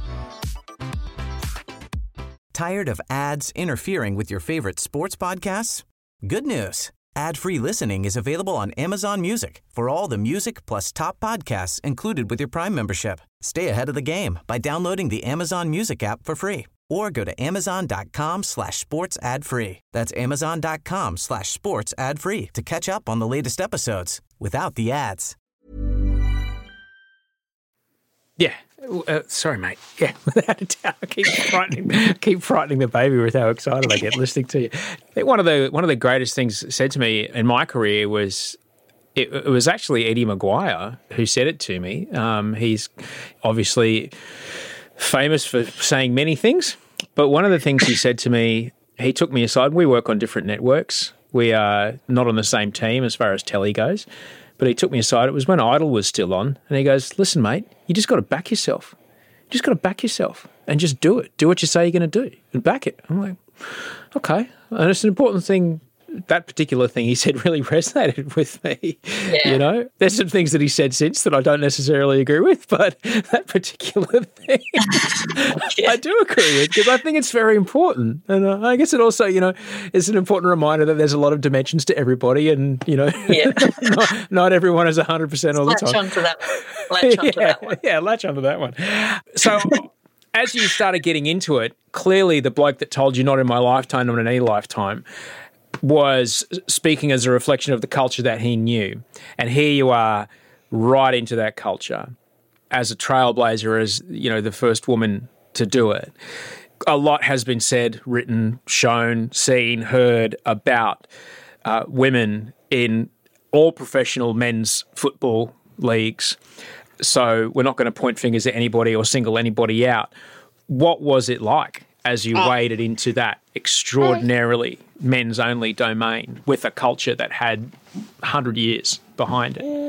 Tired of ads interfering with your favorite sports podcasts? Good news. Ad-free listening is available on Amazon Music for all the music plus top podcasts included with your Prime membership. Stay ahead of the game by downloading the Amazon Music app for free or go to amazon.com/sports ad free. That's amazon.com/sports ad free to catch up on the latest episodes without the ads. Yeah. Sorry, mate. Yeah, without a doubt. I keep frightening the baby with how excited I get listening to you. I think one of the greatest things said to me in my career was it was actually Eddie Maguire who said it to me. He's obviously famous for saying many things, but one of the things he said to me, he took me aside. We work on different networks. We are not on the same team as far as telly goes. But he took me aside. It was when Idol was still on. And he goes, listen, mate, you just got to back yourself. You just got to back yourself and just do it. Do what you say you're going to do and back it. I'm like, okay. And it's an important thing. That particular thing he said really resonated with me. Yeah. You know, there's some things that he said since that I don't necessarily agree with, but that particular thing I do agree with because I think it's very important. And I guess it also, you know, is an important reminder that there's a lot of dimensions to everybody and, you know, not everyone is 100% all the time. Latch onto that one. Yeah, latch onto that one. So as you started getting into it, clearly the bloke that told you not in my lifetime, not in any lifetime, was speaking as a reflection of the culture that he knew. And here you are right into that culture as a trailblazer, as, you know, the first woman to do it. A lot has been said, written, shown, seen, heard about women in all professional men's football leagues. So we're not going to point fingers at anybody or single anybody out. What was it like as you waded into that extraordinarily men's only domain with a culture that had 100 years behind it?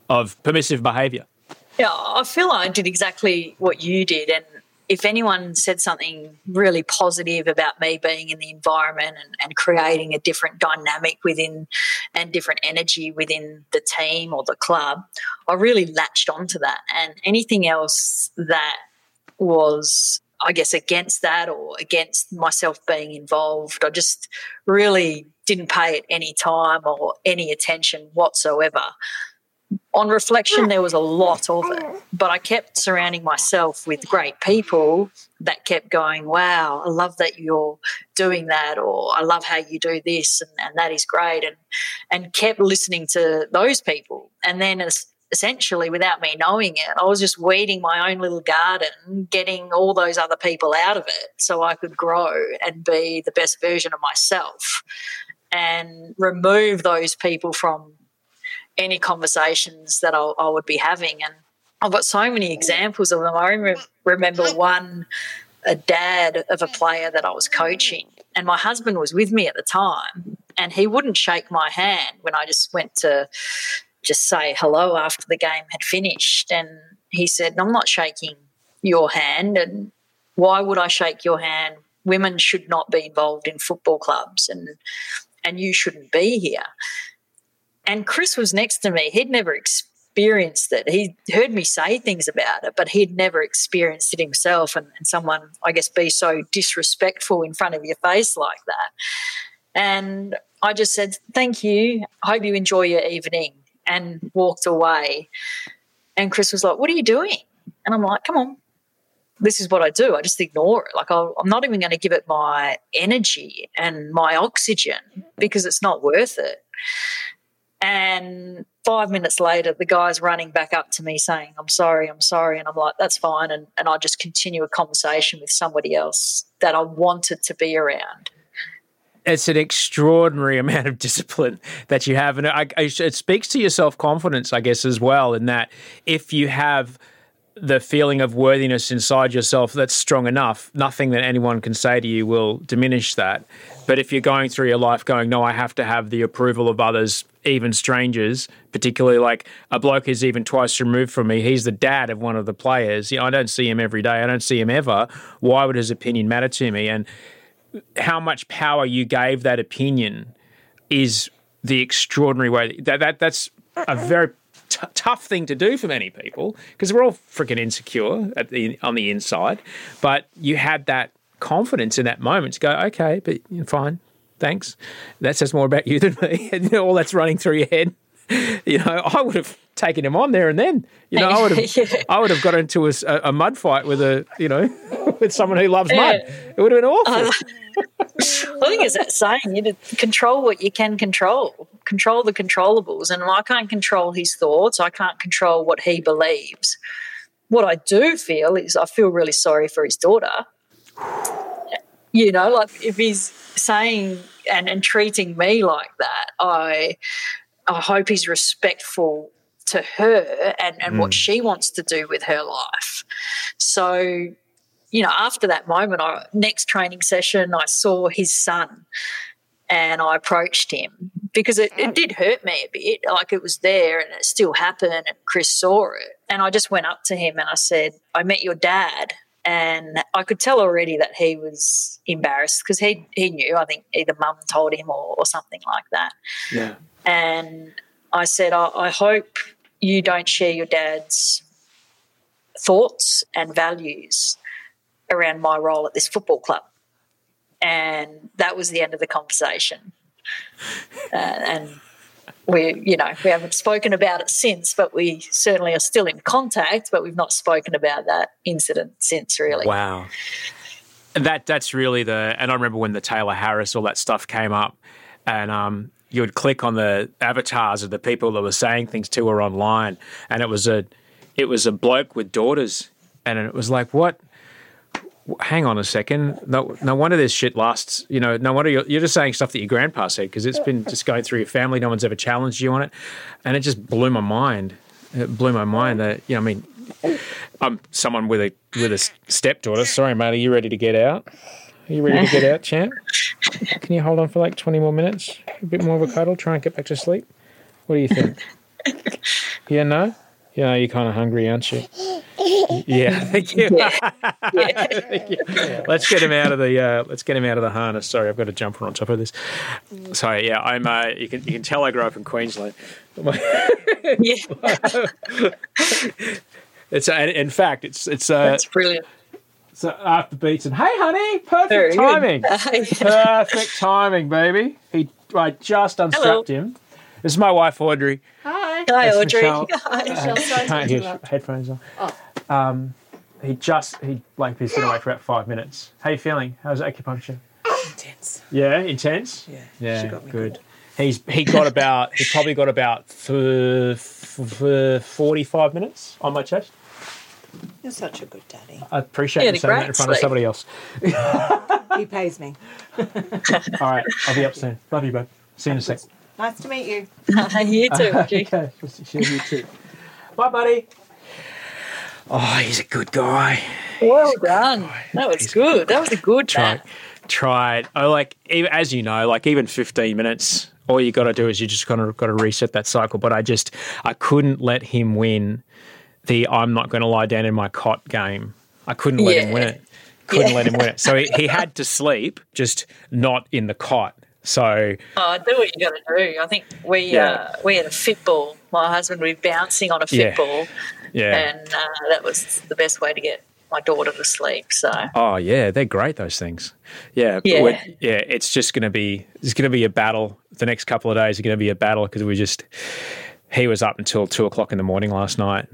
of permissive behaviour? Yeah, I feel like I did exactly what you did. And if anyone said something really positive about me being in the environment and creating a different dynamic within and different energy within the team or the club, I really latched onto that. And anything else that was, I guess, against that or against myself being involved, I just really didn't pay it any time or any attention whatsoever. On reflection, there was a lot of it, but I kept surrounding myself with great people that kept going, wow, I love that you're doing that, or I love how you do this, and that is great, and kept listening to those people. And then essentially, without me knowing it, I was just weeding my own little garden, getting all those other people out of it so I could grow and be the best version of myself and remove those people from any conversations that I would be having. And I've got so many examples of them. I remember a dad of a player that I was coaching, and my husband was with me at the time, and he wouldn't shake my hand when I just went to just say hello after the game had finished. And he said, I'm not shaking your hand, and why would I shake your hand? Women should not be involved in football clubs, and you shouldn't be here. And Chris was next to me. He'd never experienced it. He heard me say things about it, but he'd never experienced it himself. And someone, I guess, be so disrespectful in front of your face like that. And I just said, thank you. I hope you enjoy your evening, and walked away. And Chris was like, what are you doing? And I'm like, come on. This is what I do. I just ignore it. Like, I'm not even going to give it my energy and my oxygen because it's not worth it. And 5 minutes later, the guy's running back up to me saying, I'm sorry. And I'm like, that's fine. And I just continue a conversation with somebody else that I wanted to be around. It's an extraordinary amount of discipline that you have. And it speaks to your self-confidence, I guess, as well, in that if you have the feeling of worthiness inside yourself that's strong enough, nothing that anyone can say to you will diminish that. But if you're going through your life going, no, I have to have the approval of others, even strangers, particularly like a bloke who's even twice removed from me, he's the dad of one of the players. You know, I don't see him every day. I don't see him ever. Why would his opinion matter to me? And how much power you gave that opinion is the extraordinary way. That's a very tough thing to do for many people because we're all freaking insecure on the inside. But you had that confidence in that moment to go, okay, but fine, thanks. That says more about you than me. And all that's running through your head. I would have taken him on there and then. I would have got into a mud fight with with someone who loves mud. It would have been awful. I think it's that saying, you control what you can control. Control the controllables. And I can't control his thoughts. I can't control what he believes. What I do feel is I feel really sorry for his daughter. Like if he's saying and treating me like that, I hope he's respectful to her and what she wants to do with her life. So, after that moment, next training session, I saw his son and I approached him because it did hurt me a bit. Like it was there and it still happened and Chris saw it. And I just went up to him and I said, I met your dad. And I could tell already that he was embarrassed because he knew, I think either mum told him or something like that. Yeah. And I said, I hope you don't share your dad's thoughts and values around my role at this football club. And that was the end of the conversation. And we haven't spoken about it since, but we certainly are still in contact, but we've not spoken about that incident since, really. Wow. That's really and I remember when the Taylor Harris, all that stuff came up, and you would click on the avatars of the people that were saying things to her online, and it was a bloke with daughters, and it was like, what? Hang on a second. No wonder this shit lasts. No wonder you're just saying stuff that your grandpa said because it's been just going through your family. No one's ever challenged you on it. And it just blew my mind. It blew my mind that, I'm someone with a stepdaughter. Sorry, mate, are you ready to get out? Are you ready to get out, champ? Can you hold on for like 20 more minutes? A bit more of a cuddle, try and get back to sleep? What do you think? Yeah, no? Yeah, you're kind of hungry, aren't you? Yeah, thank you. Thank you. Let's get him out of the harness. Sorry, I've got a jumper on top of this. Sorry, yeah, I'm. You can tell I grew up in Queensland. Yeah. It's in fact it's That's brilliant. So after beats and hey honey, perfect Very timing. good. Perfect timing, baby. I just unstrapped him. This is my wife Audrey. Hi, That's Audrey. Michelle. Hi. Can't hear headphones on. He's been away for about 5 minutes. How you feeling? How's acupuncture? Intense. Yeah, intense. Yeah. Yeah, She got me good. He probably got about 45 minutes on my chest. You're such a good daddy. I appreciate you saying that in front of somebody else. He pays me. All right, I'll be up soon. Love you, bud. See you in a sec. Nice to meet you. You too, Audrey. Okay, you too. Bye, buddy. Oh, he's a good guy. Well done. That was good. That was a good nap. Tried. As you know, even 15 minutes, all you got to do is you just kind of got to reset that cycle. But I couldn't let him win the I'm not going to lie down in my cot game. I couldn't let him win it. Couldn't let him win it. So he had to sleep, just not in the cot. So do what you got to do. I think we had a fitball. My husband would be bouncing on a fitball, and that was the best way to get my daughter to sleep. So they're great, those things. It's just going to be a battle. The next couple of days are going to be a battle because he was up until 2:00 in the morning last night.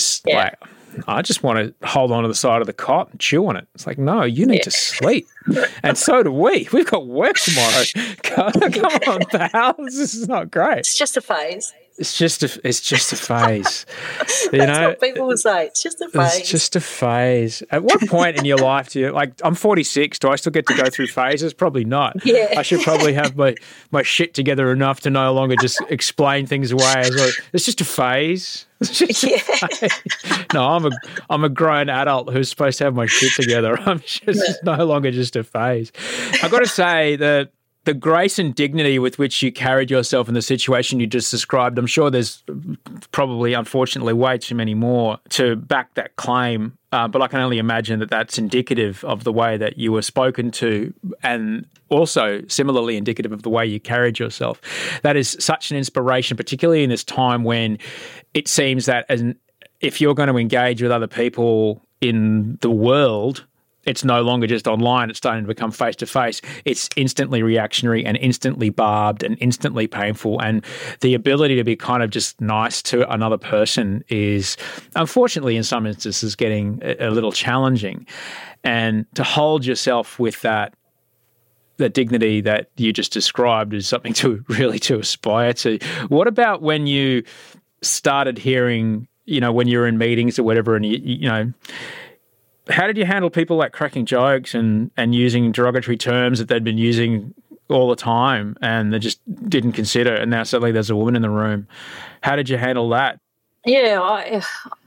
I just want to hold on to the side of the cot and chew on it. It's like, no, you need to sleep. And so do we. We've got work tomorrow. Come on, pal. This is not great. it's just a phase. It's just a phase. That's what people will say. It's just a phase. It's just a phase. At what point in your life do you, I'm 46, do I still get to go through phases? Probably not. Yeah. I should probably have my shit together enough to no longer just explain things away. It's just a phase. It's just a phase. No, I'm a grown adult who's supposed to have my shit together. I'm just no longer just a phase. I've got to say that the grace and dignity with which you carried yourself in the situation you just described, I'm sure there's probably, unfortunately, way too many more to back that claim. But I can only imagine that that's indicative of the way that you were spoken to and also similarly indicative of the way you carried yourself. That is such an inspiration, particularly in this time when it seems that if you're going to engage with other people in the world, it's no longer just online. It's starting to become face-to-face. It's instantly reactionary and instantly barbed and instantly painful. And the ability to be kind of just nice to another person is, unfortunately, in some instances, getting a little challenging. And to hold yourself with the dignity that you just described is something to aspire to. What about when you started hearing, when you're in meetings or whatever, and how did you handle people cracking jokes and using derogatory terms that they'd been using all the time and they just didn't consider, and now suddenly there's a woman in the room? How did you handle that? Yeah,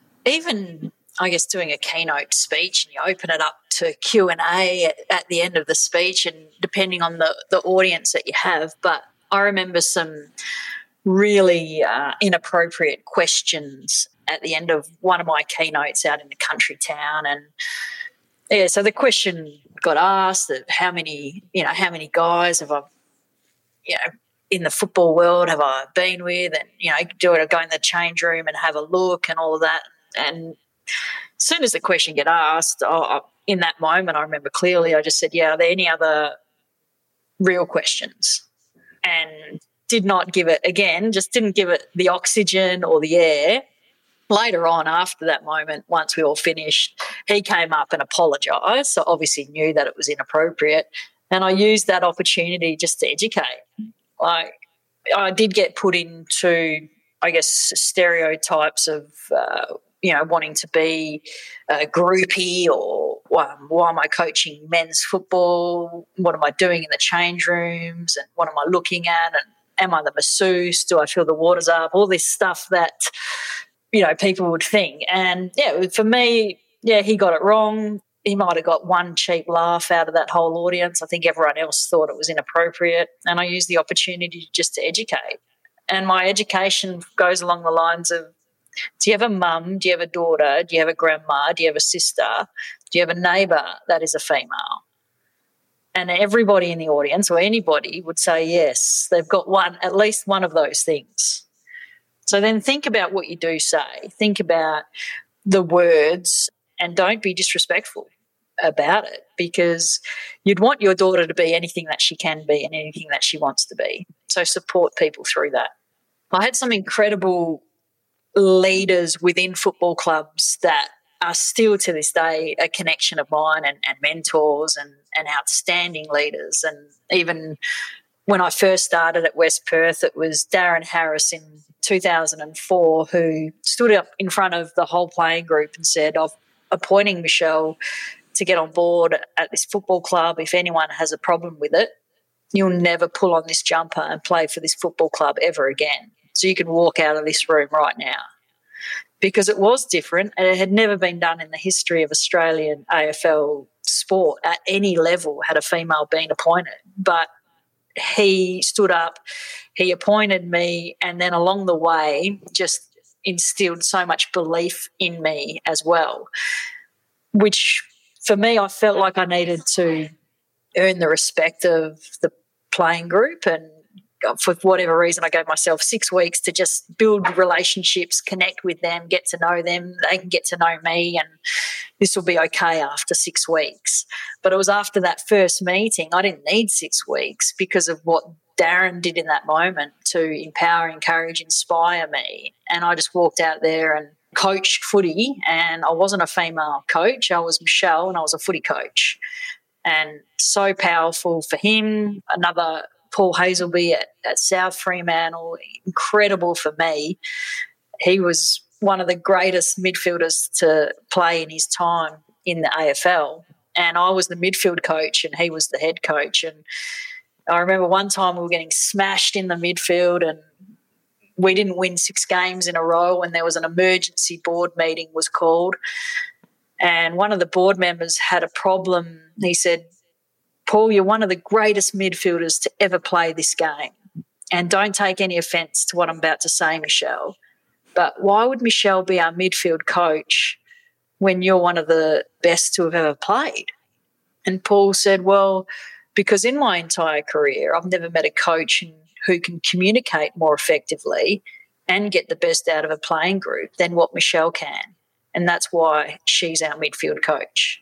I guess doing a keynote speech and you open it up to Q&A at the end of the speech, and depending on the audience that you have. But I remember some really inappropriate questions at the end of one of my keynotes out in a country town. And so the question got asked that how many guys have I, in the football world have I been with, and, do I go in the change room and have a look and all of that. And as soon as the question get asked, in that moment, I remember clearly, I just said, are there any other real questions? And didn't give it the oxygen or the air. Later on, after that moment, once we all finished, he came up and apologised, so obviously knew that it was inappropriate, and I used that opportunity just to educate. I did get put into, I guess, stereotypes of, wanting to be a groupie, or why am I coaching men's football? What am I doing in the change rooms? And what am I looking at? And am I the masseuse? Do I feel the water's up? All this stuff that people would think. And, for me, he got it wrong. He might have got one cheap laugh out of that whole audience. I think everyone else thought it was inappropriate. And I used the opportunity just to educate. And my education goes along the lines of Do you have a mum? Do you have a daughter? Do you have a grandma? Do you have a sister? Do you have a neighbour that is a female? And everybody in the audience or anybody would say yes, they've got at least one of those things. So then think about what you do say. Think about the words and don't be disrespectful about it, because you'd want your daughter to be anything that she can be and anything that she wants to be. So support people through that. I had some incredible leaders within football clubs that are still to this day a connection of mine and mentors and outstanding leaders. And even when I first started at West Perth, it was Darren Harris in 2004 who stood up in front of the whole playing group and said, I'm appointing Michelle to get on board at this football club. If anyone has a problem with it, you'll never pull on this jumper and play for this football club ever again. So you can walk out of this room right now. Because it was different and it had never been done in the history of Australian AFL sport at any level had a female been appointed. But he stood up, he appointed me, and then along the way just instilled so much belief in me as well, which for me I felt like I needed to earn the respect of the playing group. And for whatever reason, I gave myself 6 weeks to just build relationships, connect with them, get to know them. They can get to know me, and this will be okay after 6 weeks. But it was after that first meeting, I didn't need 6 weeks because of what Darren did in that moment to empower, encourage, inspire me. And I just walked out there and coached footy, and I wasn't a female coach. I was Michelle and I was a footy coach. And so powerful for him. Another Paul Hazelby at South Fremantle, incredible for me. He was one of the greatest midfielders to play in his time in the AFL. And I was the midfield coach and he was the head coach. And I remember one time we were getting smashed in the midfield and we didn't win 6 games in a row, and there was an emergency board meeting was called. And one of the board members had a problem. He said, Paul, you're one of the greatest midfielders to ever play this game. And don't take any offence to what I'm about to say, Michelle, but why would Michelle be our midfield coach when you're one of the best to have ever played? And Paul said, well, because in my entire career I've never met a coach who can communicate more effectively and get the best out of a playing group than what Michelle can. And that's why she's our midfield coach.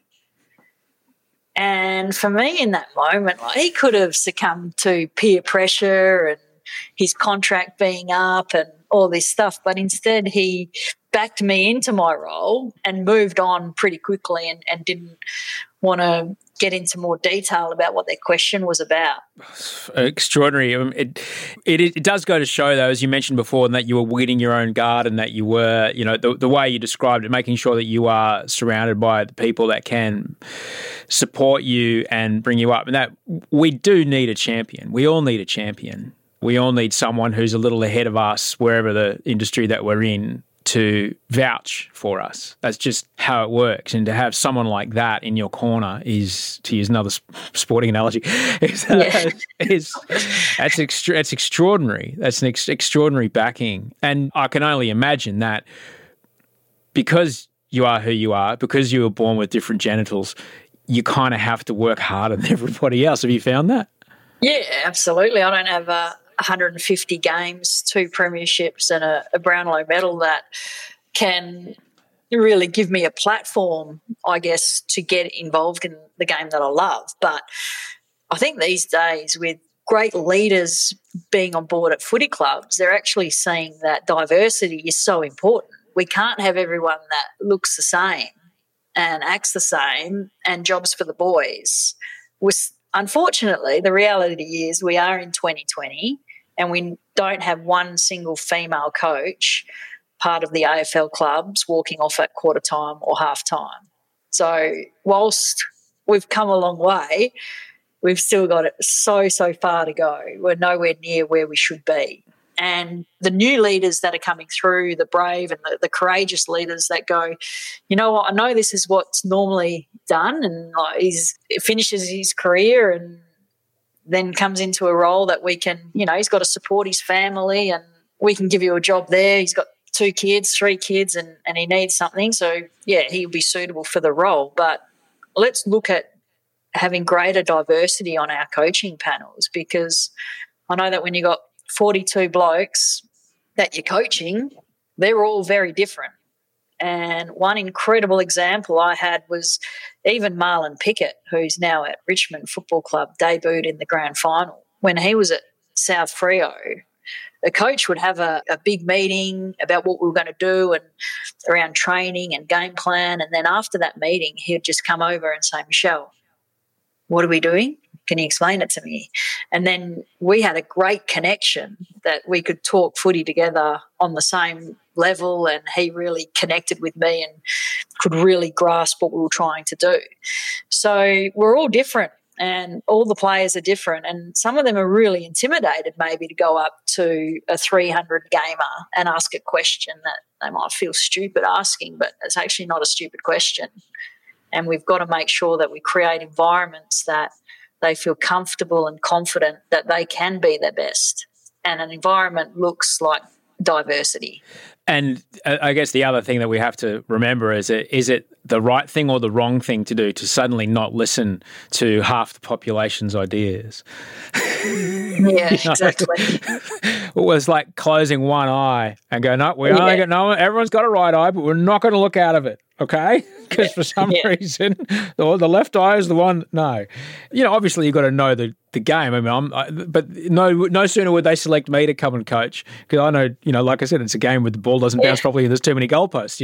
And for me in that moment, like, he could have succumbed to peer pressure and his contract being up and all this stuff, but instead he backed me into my role and moved on pretty quickly and didn't want to get into more detail about what their question was about. Extraordinary. It does go to show, though, as you mentioned before, that you were weeding your own garden, that you were, the way you described it, making sure that you are surrounded by the people that can support you and bring you up. And that we do need a champion. We all need a champion. We all need someone who's a little ahead of us, wherever the industry that we're in, to vouch for us. That's just how it works. And to have someone like that in your corner is, to use another sporting analogy, it's extraordinary. That's an extraordinary backing. And I can only imagine that because you are who you are, because you were born with different genitals, you kind of have to work harder than everybody else. Have you found that? Yeah, absolutely. I don't have 150 games, 2 premierships and a Brownlow medal that can really give me a platform, I guess, to get involved in the game that I love. But I think these days, with great leaders being on board at footy clubs, they're actually seeing that diversity is so important. We can't have everyone that looks the same and acts the same and jobs for the boys. Unfortunately, the reality is we are in 2020 and we don't have one single female coach part of the AFL clubs walking off at quarter time or half time. So whilst we've come a long way, we've still got it so far to go. We're nowhere near where we should be. And the new leaders that are coming through, the brave and the courageous leaders that go, you know what, I know this is what's normally done, and he finishes his career and then comes into a role that we can, he's got to support his family and we can give you a job there. He's got 2 kids, 3 kids, and he needs something. So, yeah, he'll be suitable for the role. But let's look at having greater diversity on our coaching panels, because I know that when you got 42 blokes that you're coaching, they're all very different. And one incredible example I had was even Marlon Pickett, who's now at Richmond Football Club, debuted in the grand final. When he was at South Freo, the coach would have a big meeting about what we were going to do and around training and game plan. And then after that meeting, he'd just come over and say, Michelle, what are we doing? Can you explain it to me? And then we had a great connection that we could talk footy together on the same level, and he really connected with me and could really grasp what we were trying to do. So we're all different and all the players are different, and some of them are really intimidated maybe to go up to a 300 gamer and ask a question that they might feel stupid asking, but it's actually not a stupid question. And we've got to make sure that we create environments that they feel comfortable and confident that they can be their best. And an environment looks like diversity. And I guess the other thing that we have to remember is it the right thing or the wrong thing to do to suddenly not listen to half the population's ideas? Yeah, exactly. It was like closing one eye and go, no, everyone's got a right eye, but we're not going to look out of it. Okay, because for some reason the left eye is the one. No, obviously you've got to know the game. I mean, but no sooner would they select me to come and coach, because I know, like I said, it's a game where the ball doesn't bounce properly and there's too many goalposts.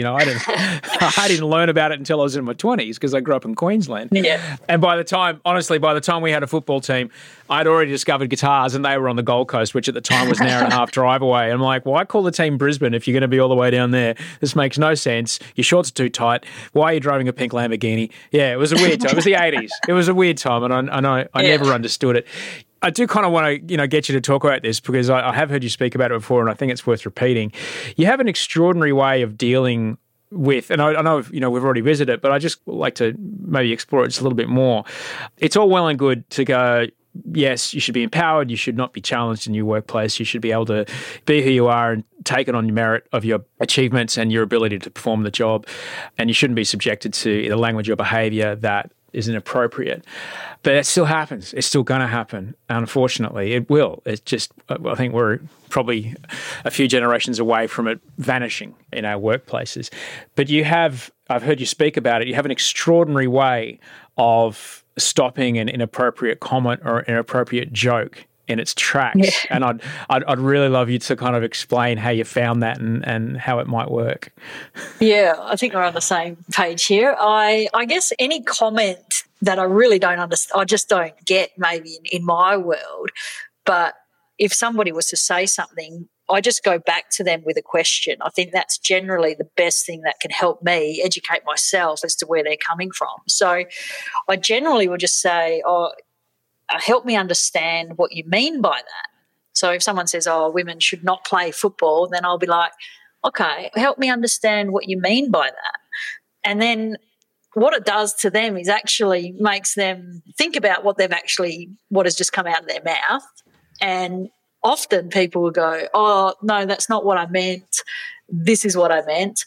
I didn't learn about it until I was in my 20s because I grew up in Queensland. Yeah, and by the time we had a football team, I'd already discovered guitars and they were on the Gold Coast, which at the time was an hour and a half drive away. And I'm like, why call the team Brisbane if you're going to be all the way down there? This makes no sense. Your shorts are too tight. Why are you driving a pink Lamborghini? Yeah, it was a weird time. It was the 80s. It was a weird time, and I know I never understood it. I do kind of want to, get you to talk about this, because I have heard you speak about it before, and I think it's worth repeating. You have an extraordinary way of dealing with, and I know, we've already visited it, but I just like to maybe explore it just a little bit more. It's all well and good to go, yes, you should be empowered. You should not be challenged in your workplace. You should be able to be who you are and take it on your merit of your achievements and your ability to perform the job. And you shouldn't be subjected to either language or behaviour that is inappropriate. But it still happens. It's still going to happen. Unfortunately, it will. It's just, I think we're probably a few generations away from it vanishing in our workplaces. But I've heard you speak about it, you have an extraordinary way of stopping an inappropriate comment or inappropriate joke in its tracks. Yeah. And I'd really love you to kind of explain how you found that and how it might work. Yeah, I think we're on the same page here. I guess any comment that I really don't understand, I just don't get maybe in my world, but if somebody was to say something, I just go back to them with a question. I think that's generally the best thing that can help me educate myself as to where they're coming from. So I generally will just say, help me understand what you mean by that. So if someone says, women should not play football, then I'll be like, okay, help me understand what you mean by that. And then what it does to them is actually makes them think about what has just come out of their mouth. And often people will go, oh, no, that's not what I meant. This is what I meant.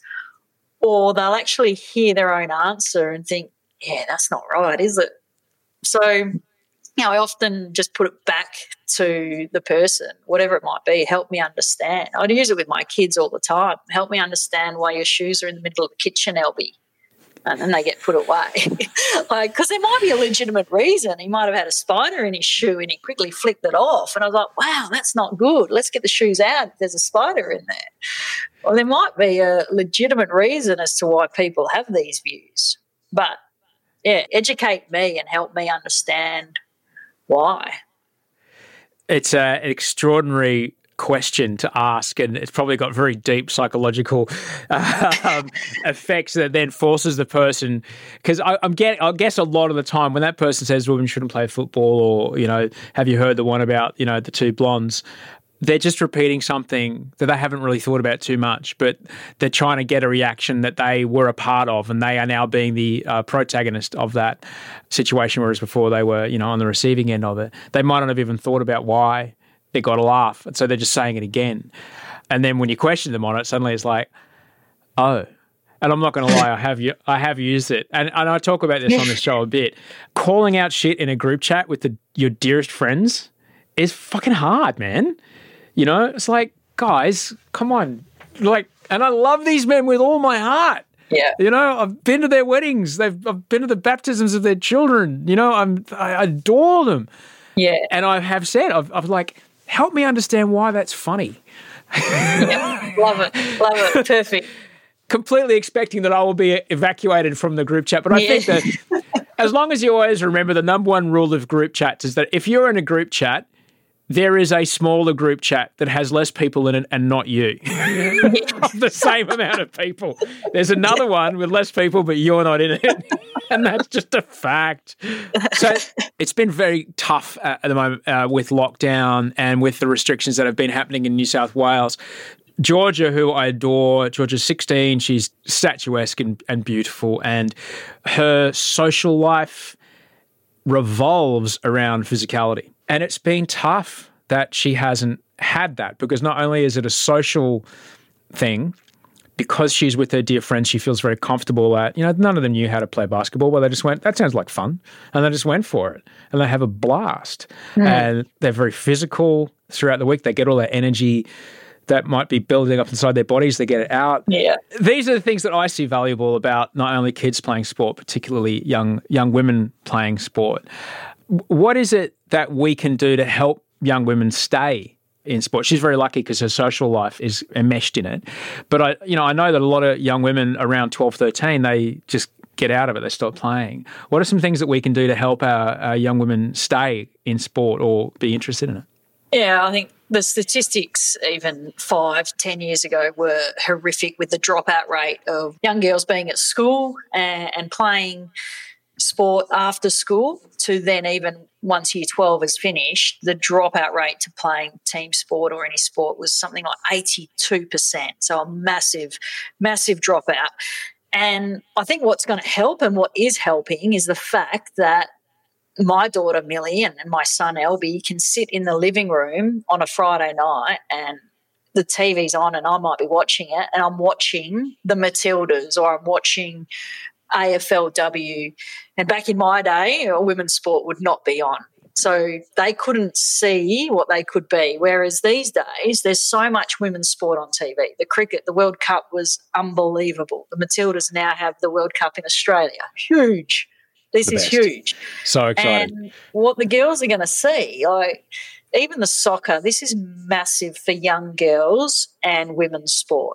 Or they'll actually hear their own answer and think, yeah, that's not right, is it? So, I often just put it back to the person, whatever it might be, help me understand. I'd use it with my kids all the time. Help me understand why your shoes are in the middle of the kitchen, Elby. And then they get put away. Because there might be a legitimate reason. He might have had a spider in his shoe and he quickly flicked it off. And I was like, wow, that's not good. Let's get the shoes out if there's a spider in there. Well, there might be a legitimate reason as to why people have these views. But, yeah, educate me and help me understand why. It's an extraordinary question to ask, and it's probably got very deep psychological effects that then forces the person, because I guess a lot of the time when that person says women shouldn't play football, or have you heard the one about the two blondes, they're just repeating something that they haven't really thought about too much, but they're trying to get a reaction that they were a part of, and they are now being the protagonist of that situation, whereas before they were, on the receiving end of it. They might not have even thought about why it got a laugh, and so they're just saying it again. And then when you question them on it, suddenly it's like, oh. And I'm not going to lie, I have used it. And I talk about this on the show a bit. Calling out shit in a group chat with your dearest friends is fucking hard, man. You know, it's like, guys, come on. Like, and I love these men with all my heart. Yeah. You know, I've been to their weddings. I've been to the baptisms of their children. You know, I adore them. Yeah. And I have said, I've like, help me understand why that's funny. Yeah. Love it. Perfect. Completely expecting that I will be evacuated from the group chat. But I think that as long as you always remember the number one rule of group chats is that if you're in a group chat, there is a smaller group chat that has less people in it and not you. Of the same amount of people. There's another one with less people, but you're not in it. And that's just a fact. So it's been very tough at the moment with lockdown and with the restrictions that have been happening in New South Wales. Georgia, who I adore, Georgia's 16, she's statuesque and beautiful, and her social life revolves around physicality. And it's been tough that she hasn't had that, because not only is it a social thing, because she's with her dear friends, she feels very comfortable at, you know, none of them knew how to play basketball, but they just went, that sounds like fun. And they just went for it. And they have a blast. And they're very physical throughout the week. They get all that energy that might be building up inside their bodies. They get it out. Yeah. These are the things that I see valuable about not only kids playing sport, particularly young women playing sport. What is it that we can do to help young women stay in sport? She's very lucky because her social life is enmeshed in it. But I know that a lot of young women around 12, 13, they just get out of it. They stop playing. What are some things that we can do to help our young women stay in sport or be interested in it? Yeah, I think the statistics even 5-10 years ago were horrific with the dropout rate of young girls being at school and playing sport after school to then even once year 12 is finished, the dropout rate to playing team sport or any sport was something like 82%. So a massive, massive dropout. And I think what's going to help and what is helping is the fact that my daughter Millie and my son Albie can sit in the living room on a Friday night and the TV's on and I might be watching it and I'm watching the Matildas or I'm watching AFLW. And back in my day, women's sport would not be on. So they couldn't see what they could be. Whereas these days, there's so much women's sport on TV. The cricket, the World Cup was unbelievable. The Matildas now have the World Cup in Australia. Huge. This is huge. So exciting. And what the girls are going to see, like even the soccer, this is massive for young girls and women's sport.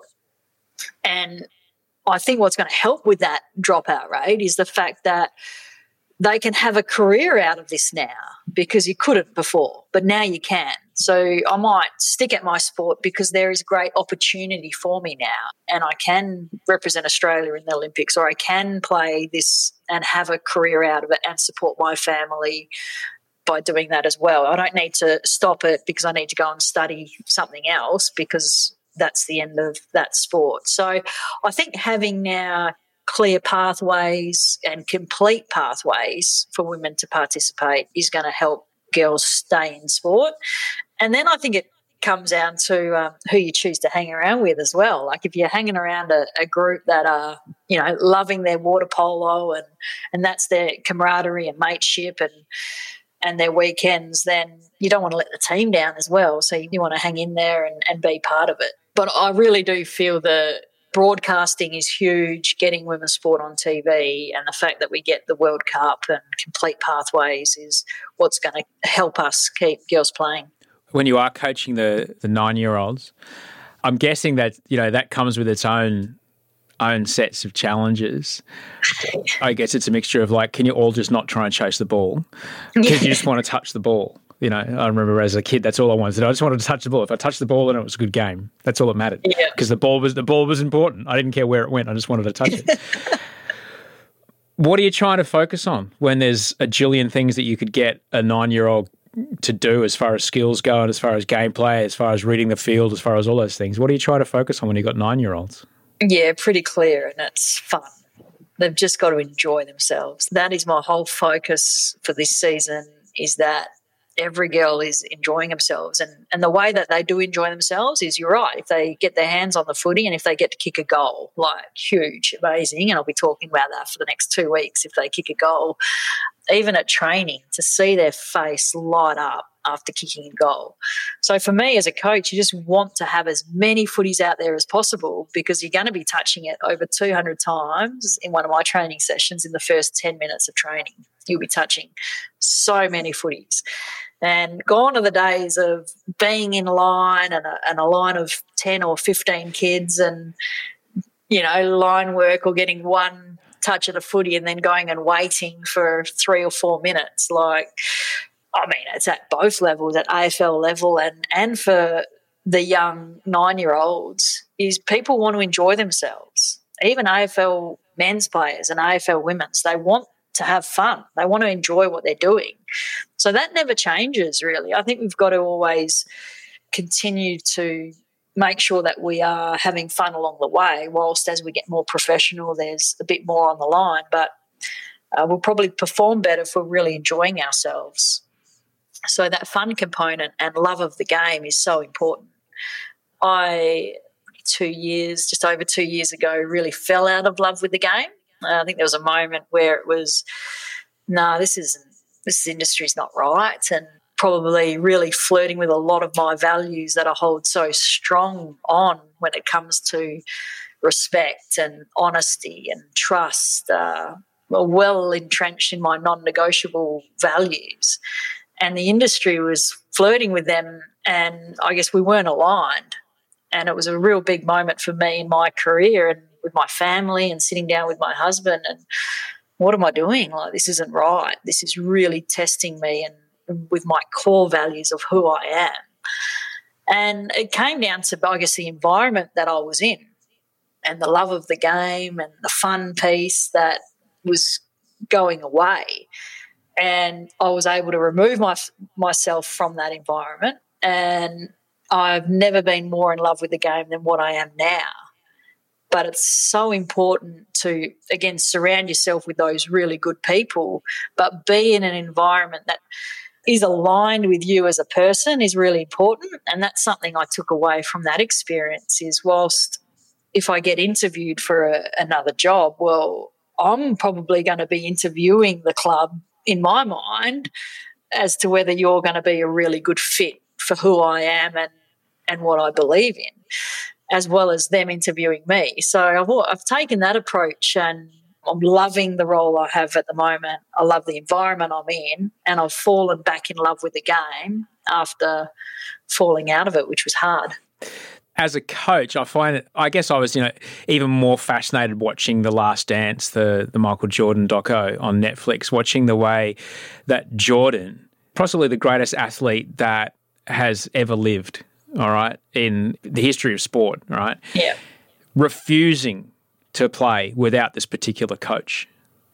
And I think what's going to help with that dropout rate is the fact that they can have a career out of this now because you couldn't before, but now you can. So I might stick at my sport because there is great opportunity for me now and I can represent Australia in the Olympics or I can play this and have a career out of it and support my family by doing that as well. I don't need to stop it because I need to go and study something else because that's the end of that sport. So I think having now clear pathways and complete pathways for women to participate is going to help girls stay in sport. And then I think it comes down to who you choose to hang around with as well. Like if you're hanging around a group that are, you know, loving their water polo and that's their camaraderie and mateship and their weekends, then you don't want to let the team down as well. So you want to hang in there and be part of it. But I really do feel the broadcasting is huge, getting women's sport on TV and the fact that we get the World Cup and complete pathways is what's going to help us keep girls playing. When you are coaching the 9-year-olds, I'm guessing that, you know, that comes with its own sets of challenges. I guess it's a mixture of like, can you all just not try and chase the ball? Because you just want to touch the ball. You know, I remember as a kid, that's all I wanted to do. I just wanted to touch the ball. If I touched the ball, then it was a good game. That's all that mattered. Because the ball was important. I didn't care where it went. I just wanted to touch it. What are you trying to focus on when there's a jillion things that you could get a 9-year-old to do as far as skills go and as far as gameplay, as far as reading the field, as far as all those things? What are you trying to focus on when you've got 9-year-olds? Yeah, pretty clear, and it's fun. They've just got to enjoy themselves. That is my whole focus for this season, is that every girl is enjoying themselves. And the way that they do enjoy themselves is, you're right, if they get their hands on the footy and if they get to kick a goal, like huge, amazing, and I'll be talking about that for the next 2 weeks if they kick a goal, even at training, to see their face light up after kicking a goal. So for me as a coach, you just want to have as many footies out there as possible, because you're going to be touching it over 200 times in one of my training sessions in the first 10 minutes of training. You'll be touching so many footies. And gone are the days of being in line and a line of 10 or 15 kids and, line work or getting one touch at a footy and then going and waiting for 3 or 4 minutes. It's at both levels, at AFL level and for the young 9-year-olds, is people want to enjoy themselves. Even AFL men's players and AFL women's, they want to have fun. They want to enjoy what they're doing. So that never changes, really. I think we've got to always continue to make sure that we are having fun along the way, whilst as we get more professional, there's a bit more on the line. But we'll probably perform better if we're really enjoying ourselves. So that fun component and love of the game is so important. Just over 2 years ago, really fell out of love with the game. I think there was a moment where it was, this industry's not right, and probably really flirting with a lot of my values that I hold so strong on when it comes to respect and honesty and trust, well entrenched in my non-negotiable values. And the industry was flirting with them, and I guess we weren't aligned. And it was a real big moment for me in my career and with my family, and sitting down with my husband and, what am I doing? This isn't right. This is really testing me and with my core values of who I am. And it came down to, I guess, the environment that I was in and the love of the game and the fun piece that was going away. And I was able to remove myself from that environment, and I've never been more in love with the game than what I am now. But it's so important to, again, surround yourself with those really good people, but be in an environment that is aligned with you as a person is really important. And that's something I took away from that experience is, whilst if I get interviewed for another job, well, I'm probably going to be interviewing the club in my mind as to whether you're going to be a really good fit for who I am and what I believe in, as well as them interviewing me. So I've taken that approach, and I'm loving the role I have at the moment. I love the environment I'm in, and I've fallen back in love with the game after falling out of it, which was hard. As a coach, I find it, I guess I was, even more fascinated watching The Last Dance, the Michael Jordan doco on Netflix, watching the way that Jordan, possibly the greatest athlete that has ever lived, all right, in the history of sport, all right? Yeah. Refusing to play without this particular coach,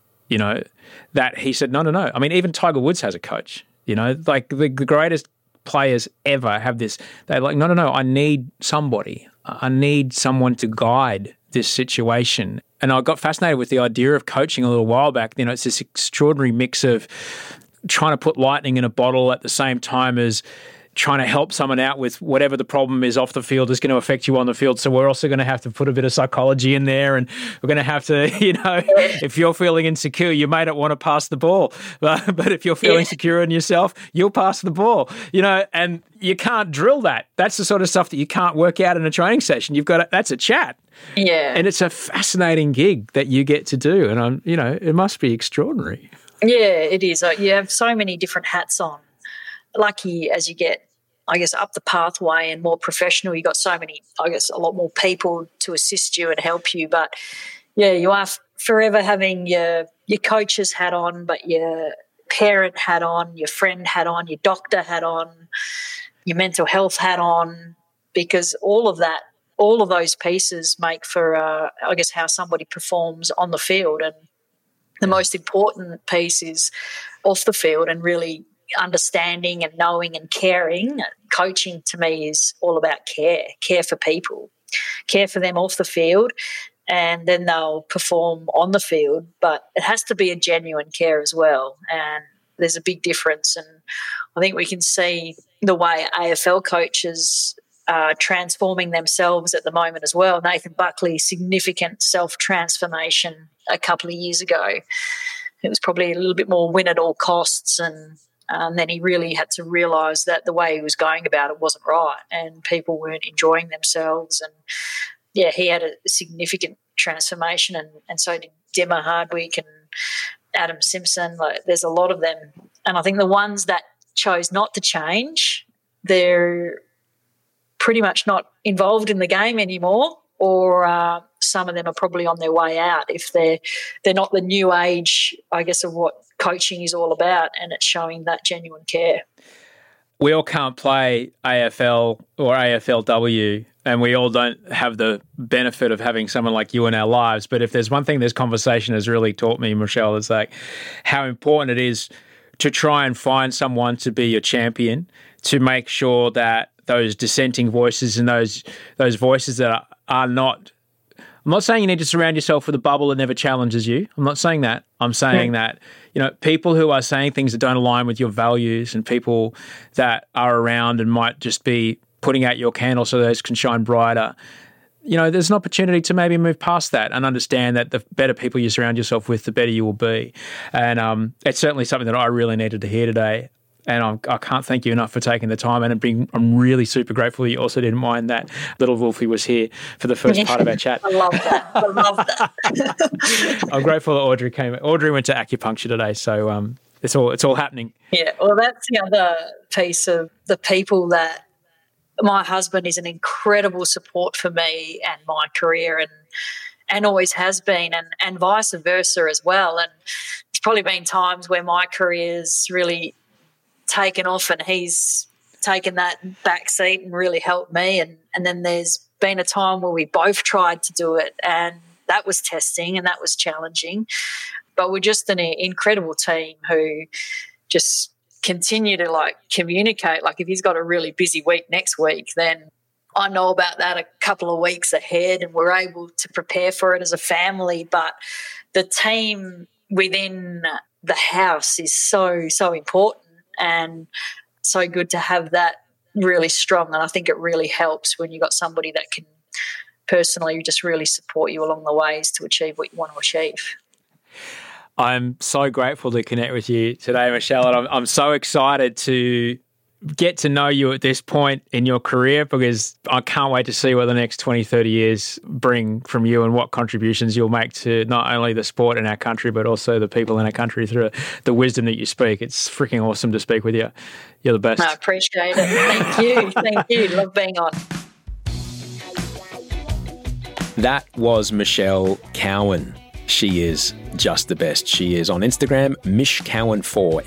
that he said, no. I mean, even Tiger Woods has a coach, like the greatest players ever have this. They're like, no, I need somebody. I need someone to guide this situation. And I got fascinated with the idea of coaching a little while back. It's this extraordinary mix of trying to put lightning in a bottle at the same time as trying to help someone out with whatever the problem is off the field is going to affect you on the field. So we're also going to have to put a bit of psychology in there, and we're going to have to, if you're feeling insecure, you may not want to pass the ball. But if you're feeling secure in yourself, you'll pass the ball, and you can't drill that. That's the sort of stuff that you can't work out in a training session. That's a chat. Yeah. And it's a fascinating gig that you get to do. And it must be extraordinary. Yeah, it is. You have so many different hats on. Lucky as you get, I guess, up the pathway and more professional, you got so many, I guess, a lot more people to assist you and help you. But, yeah, you are forever having your coach's hat on, but your parent hat on, your friend hat on, your doctor hat on, your mental health hat on, because all of those pieces make for, I guess, how somebody performs on the field. And the most important piece is off the field and really understanding and knowing and caring. Coaching to me is all about care for people, care for them off the field, and then they'll perform on the field. But it has to be a genuine care as well. And there's a big difference. And I think we can see the way AFL coaches are transforming themselves at the moment as well. Nathan Buckley, significant self-transformation a couple of years ago. It was probably a little bit more win at all costs, and then he really had to realise that the way he was going about it wasn't right and people weren't enjoying themselves. And, yeah, he had a significant transformation, and so did Gemma Hardwick and Adam Simpson. Like, there's a lot of them. And I think the ones that chose not to change, they're pretty much not involved in the game anymore, or some of them are probably on their way out if they're not the new age, I guess, of what coaching is all about, and it's showing that genuine care. We all can't play AFL or AFLW, and we all don't have the benefit of having someone like you in our lives. But if there's one thing this conversation has really taught me, Michelle, is like how important it is to try and find someone to be your champion, to make sure that those dissenting voices and those voices that are not, I'm not saying you need to surround yourself with a bubble that never challenges you. I'm not saying that. I'm saying that, people who are saying things that don't align with your values and people that are around and might just be putting out your candle so those can shine brighter, there's an opportunity to maybe move past that and understand that the better people you surround yourself with, the better you will be. And it's certainly something that I really needed to hear today. And I can't thank you enough for taking the time. And I'm really super grateful you also didn't mind that little Wolfie was here for the first part of our chat. I love that. I'm grateful that Audrey came. Audrey went to acupuncture today, so it's all happening. Yeah, well, that's the other piece of the people that my husband is an incredible support for me and my career, and always has been, and vice versa as well. And there's probably been times where my career's really taken off and he's taken that back seat and really helped me, and then there's been a time where we both tried to do it, and that was testing and that was challenging, but we're just an incredible team who just continue to communicate. Like, if he's got a really busy week next week, then I know about that a couple of weeks ahead, and we're able to prepare for it as a family. But the team within the house is so important, and so good to have that really strong. And I think it really helps when you've got somebody that can personally just really support you along the ways to achieve what you want to achieve. I'm so grateful to connect with you today, Michelle, and I'm so excited to get to know you at this point in your career, because I can't wait to see what the next 20, 30 years bring from you and what contributions you'll make to not only the sport in our country, but also the people in our country through the wisdom that you speak. It's freaking awesome to speak with you. You're the best. I appreciate it. Thank you. Thank you. Love being on. That was Michelle Cowan. She is just the best. She is on Instagram, MishCowan4,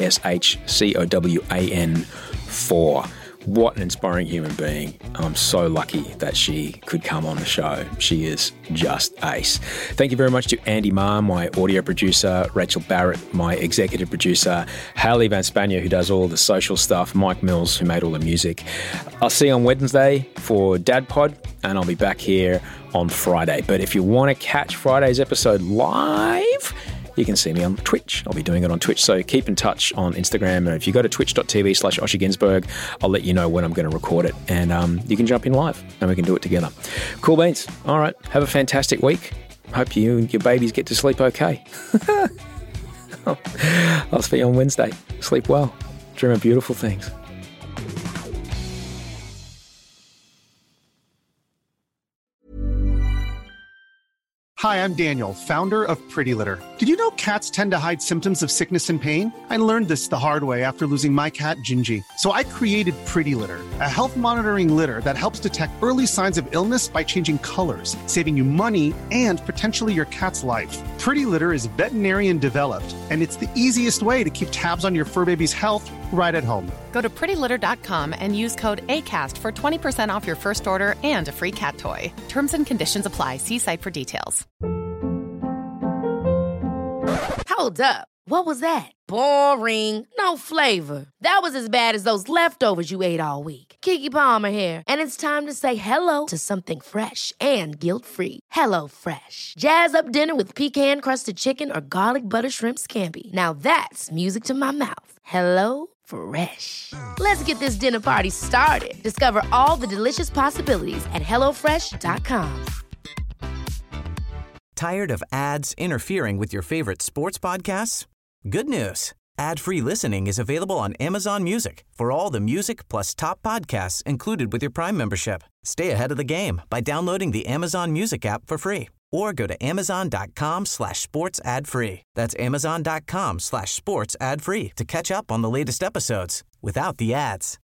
MISHCOWAN4. What an inspiring human being. I'm so lucky that she could come on the show. She is just ace. Thank you very much to Andy Marr, my audio producer, Rachel Barrett, my executive producer, Haley Van Spania, who does all the social stuff, Mike Mills, who made all the music. I'll see you on Wednesday for Dad Pod, and I'll be back here on Friday. But if you want to catch Friday's episode live, you can see me on Twitch. I'll be doing it on Twitch, so keep in touch on Instagram. And if you go to twitch.tv/Osher Ginsberg, I'll let you know when I'm going to record it. And you can jump in live and we can do it together. Cool beans. All right. Have a fantastic week. Hope you and your babies get to sleep okay. I'll see you on Wednesday. Sleep well. Dream of beautiful things. Hi, I'm Daniel, founder of Pretty Litter. Did you know cats tend to hide symptoms of sickness and pain? I learned this the hard way after losing my cat, Gingy. So I created Pretty Litter, a health monitoring litter that helps detect early signs of illness by changing colors, saving you money and potentially your cat's life. Pretty Litter is veterinarian developed, and it's the easiest way to keep tabs on your fur baby's health right at home. Go to prettylitter.com and use code ACAST for 20% off your first order and a free cat toy. Terms and conditions apply. See site for details. Hold up. What was that? Boring. No flavor. That was as bad as those leftovers you ate all week. Keke Palmer here, and it's time to say hello to something fresh and guilt-free. Hello Fresh. Jazz up dinner with pecan-crusted chicken or garlic butter shrimp scampi. Now that's music to my mouth. Hello Fresh. Let's get this dinner party started. Discover all the delicious possibilities at hellofresh.com. Tired of ads interfering with your favorite sports podcasts? Good news. Ad-free listening is available on Amazon Music for all the music plus top podcasts included with your Prime membership. Stay ahead of the game by downloading the Amazon Music app for free or go to amazon.com/sports ad free. That's amazon.com/sports ad free to catch up on the latest episodes without the ads.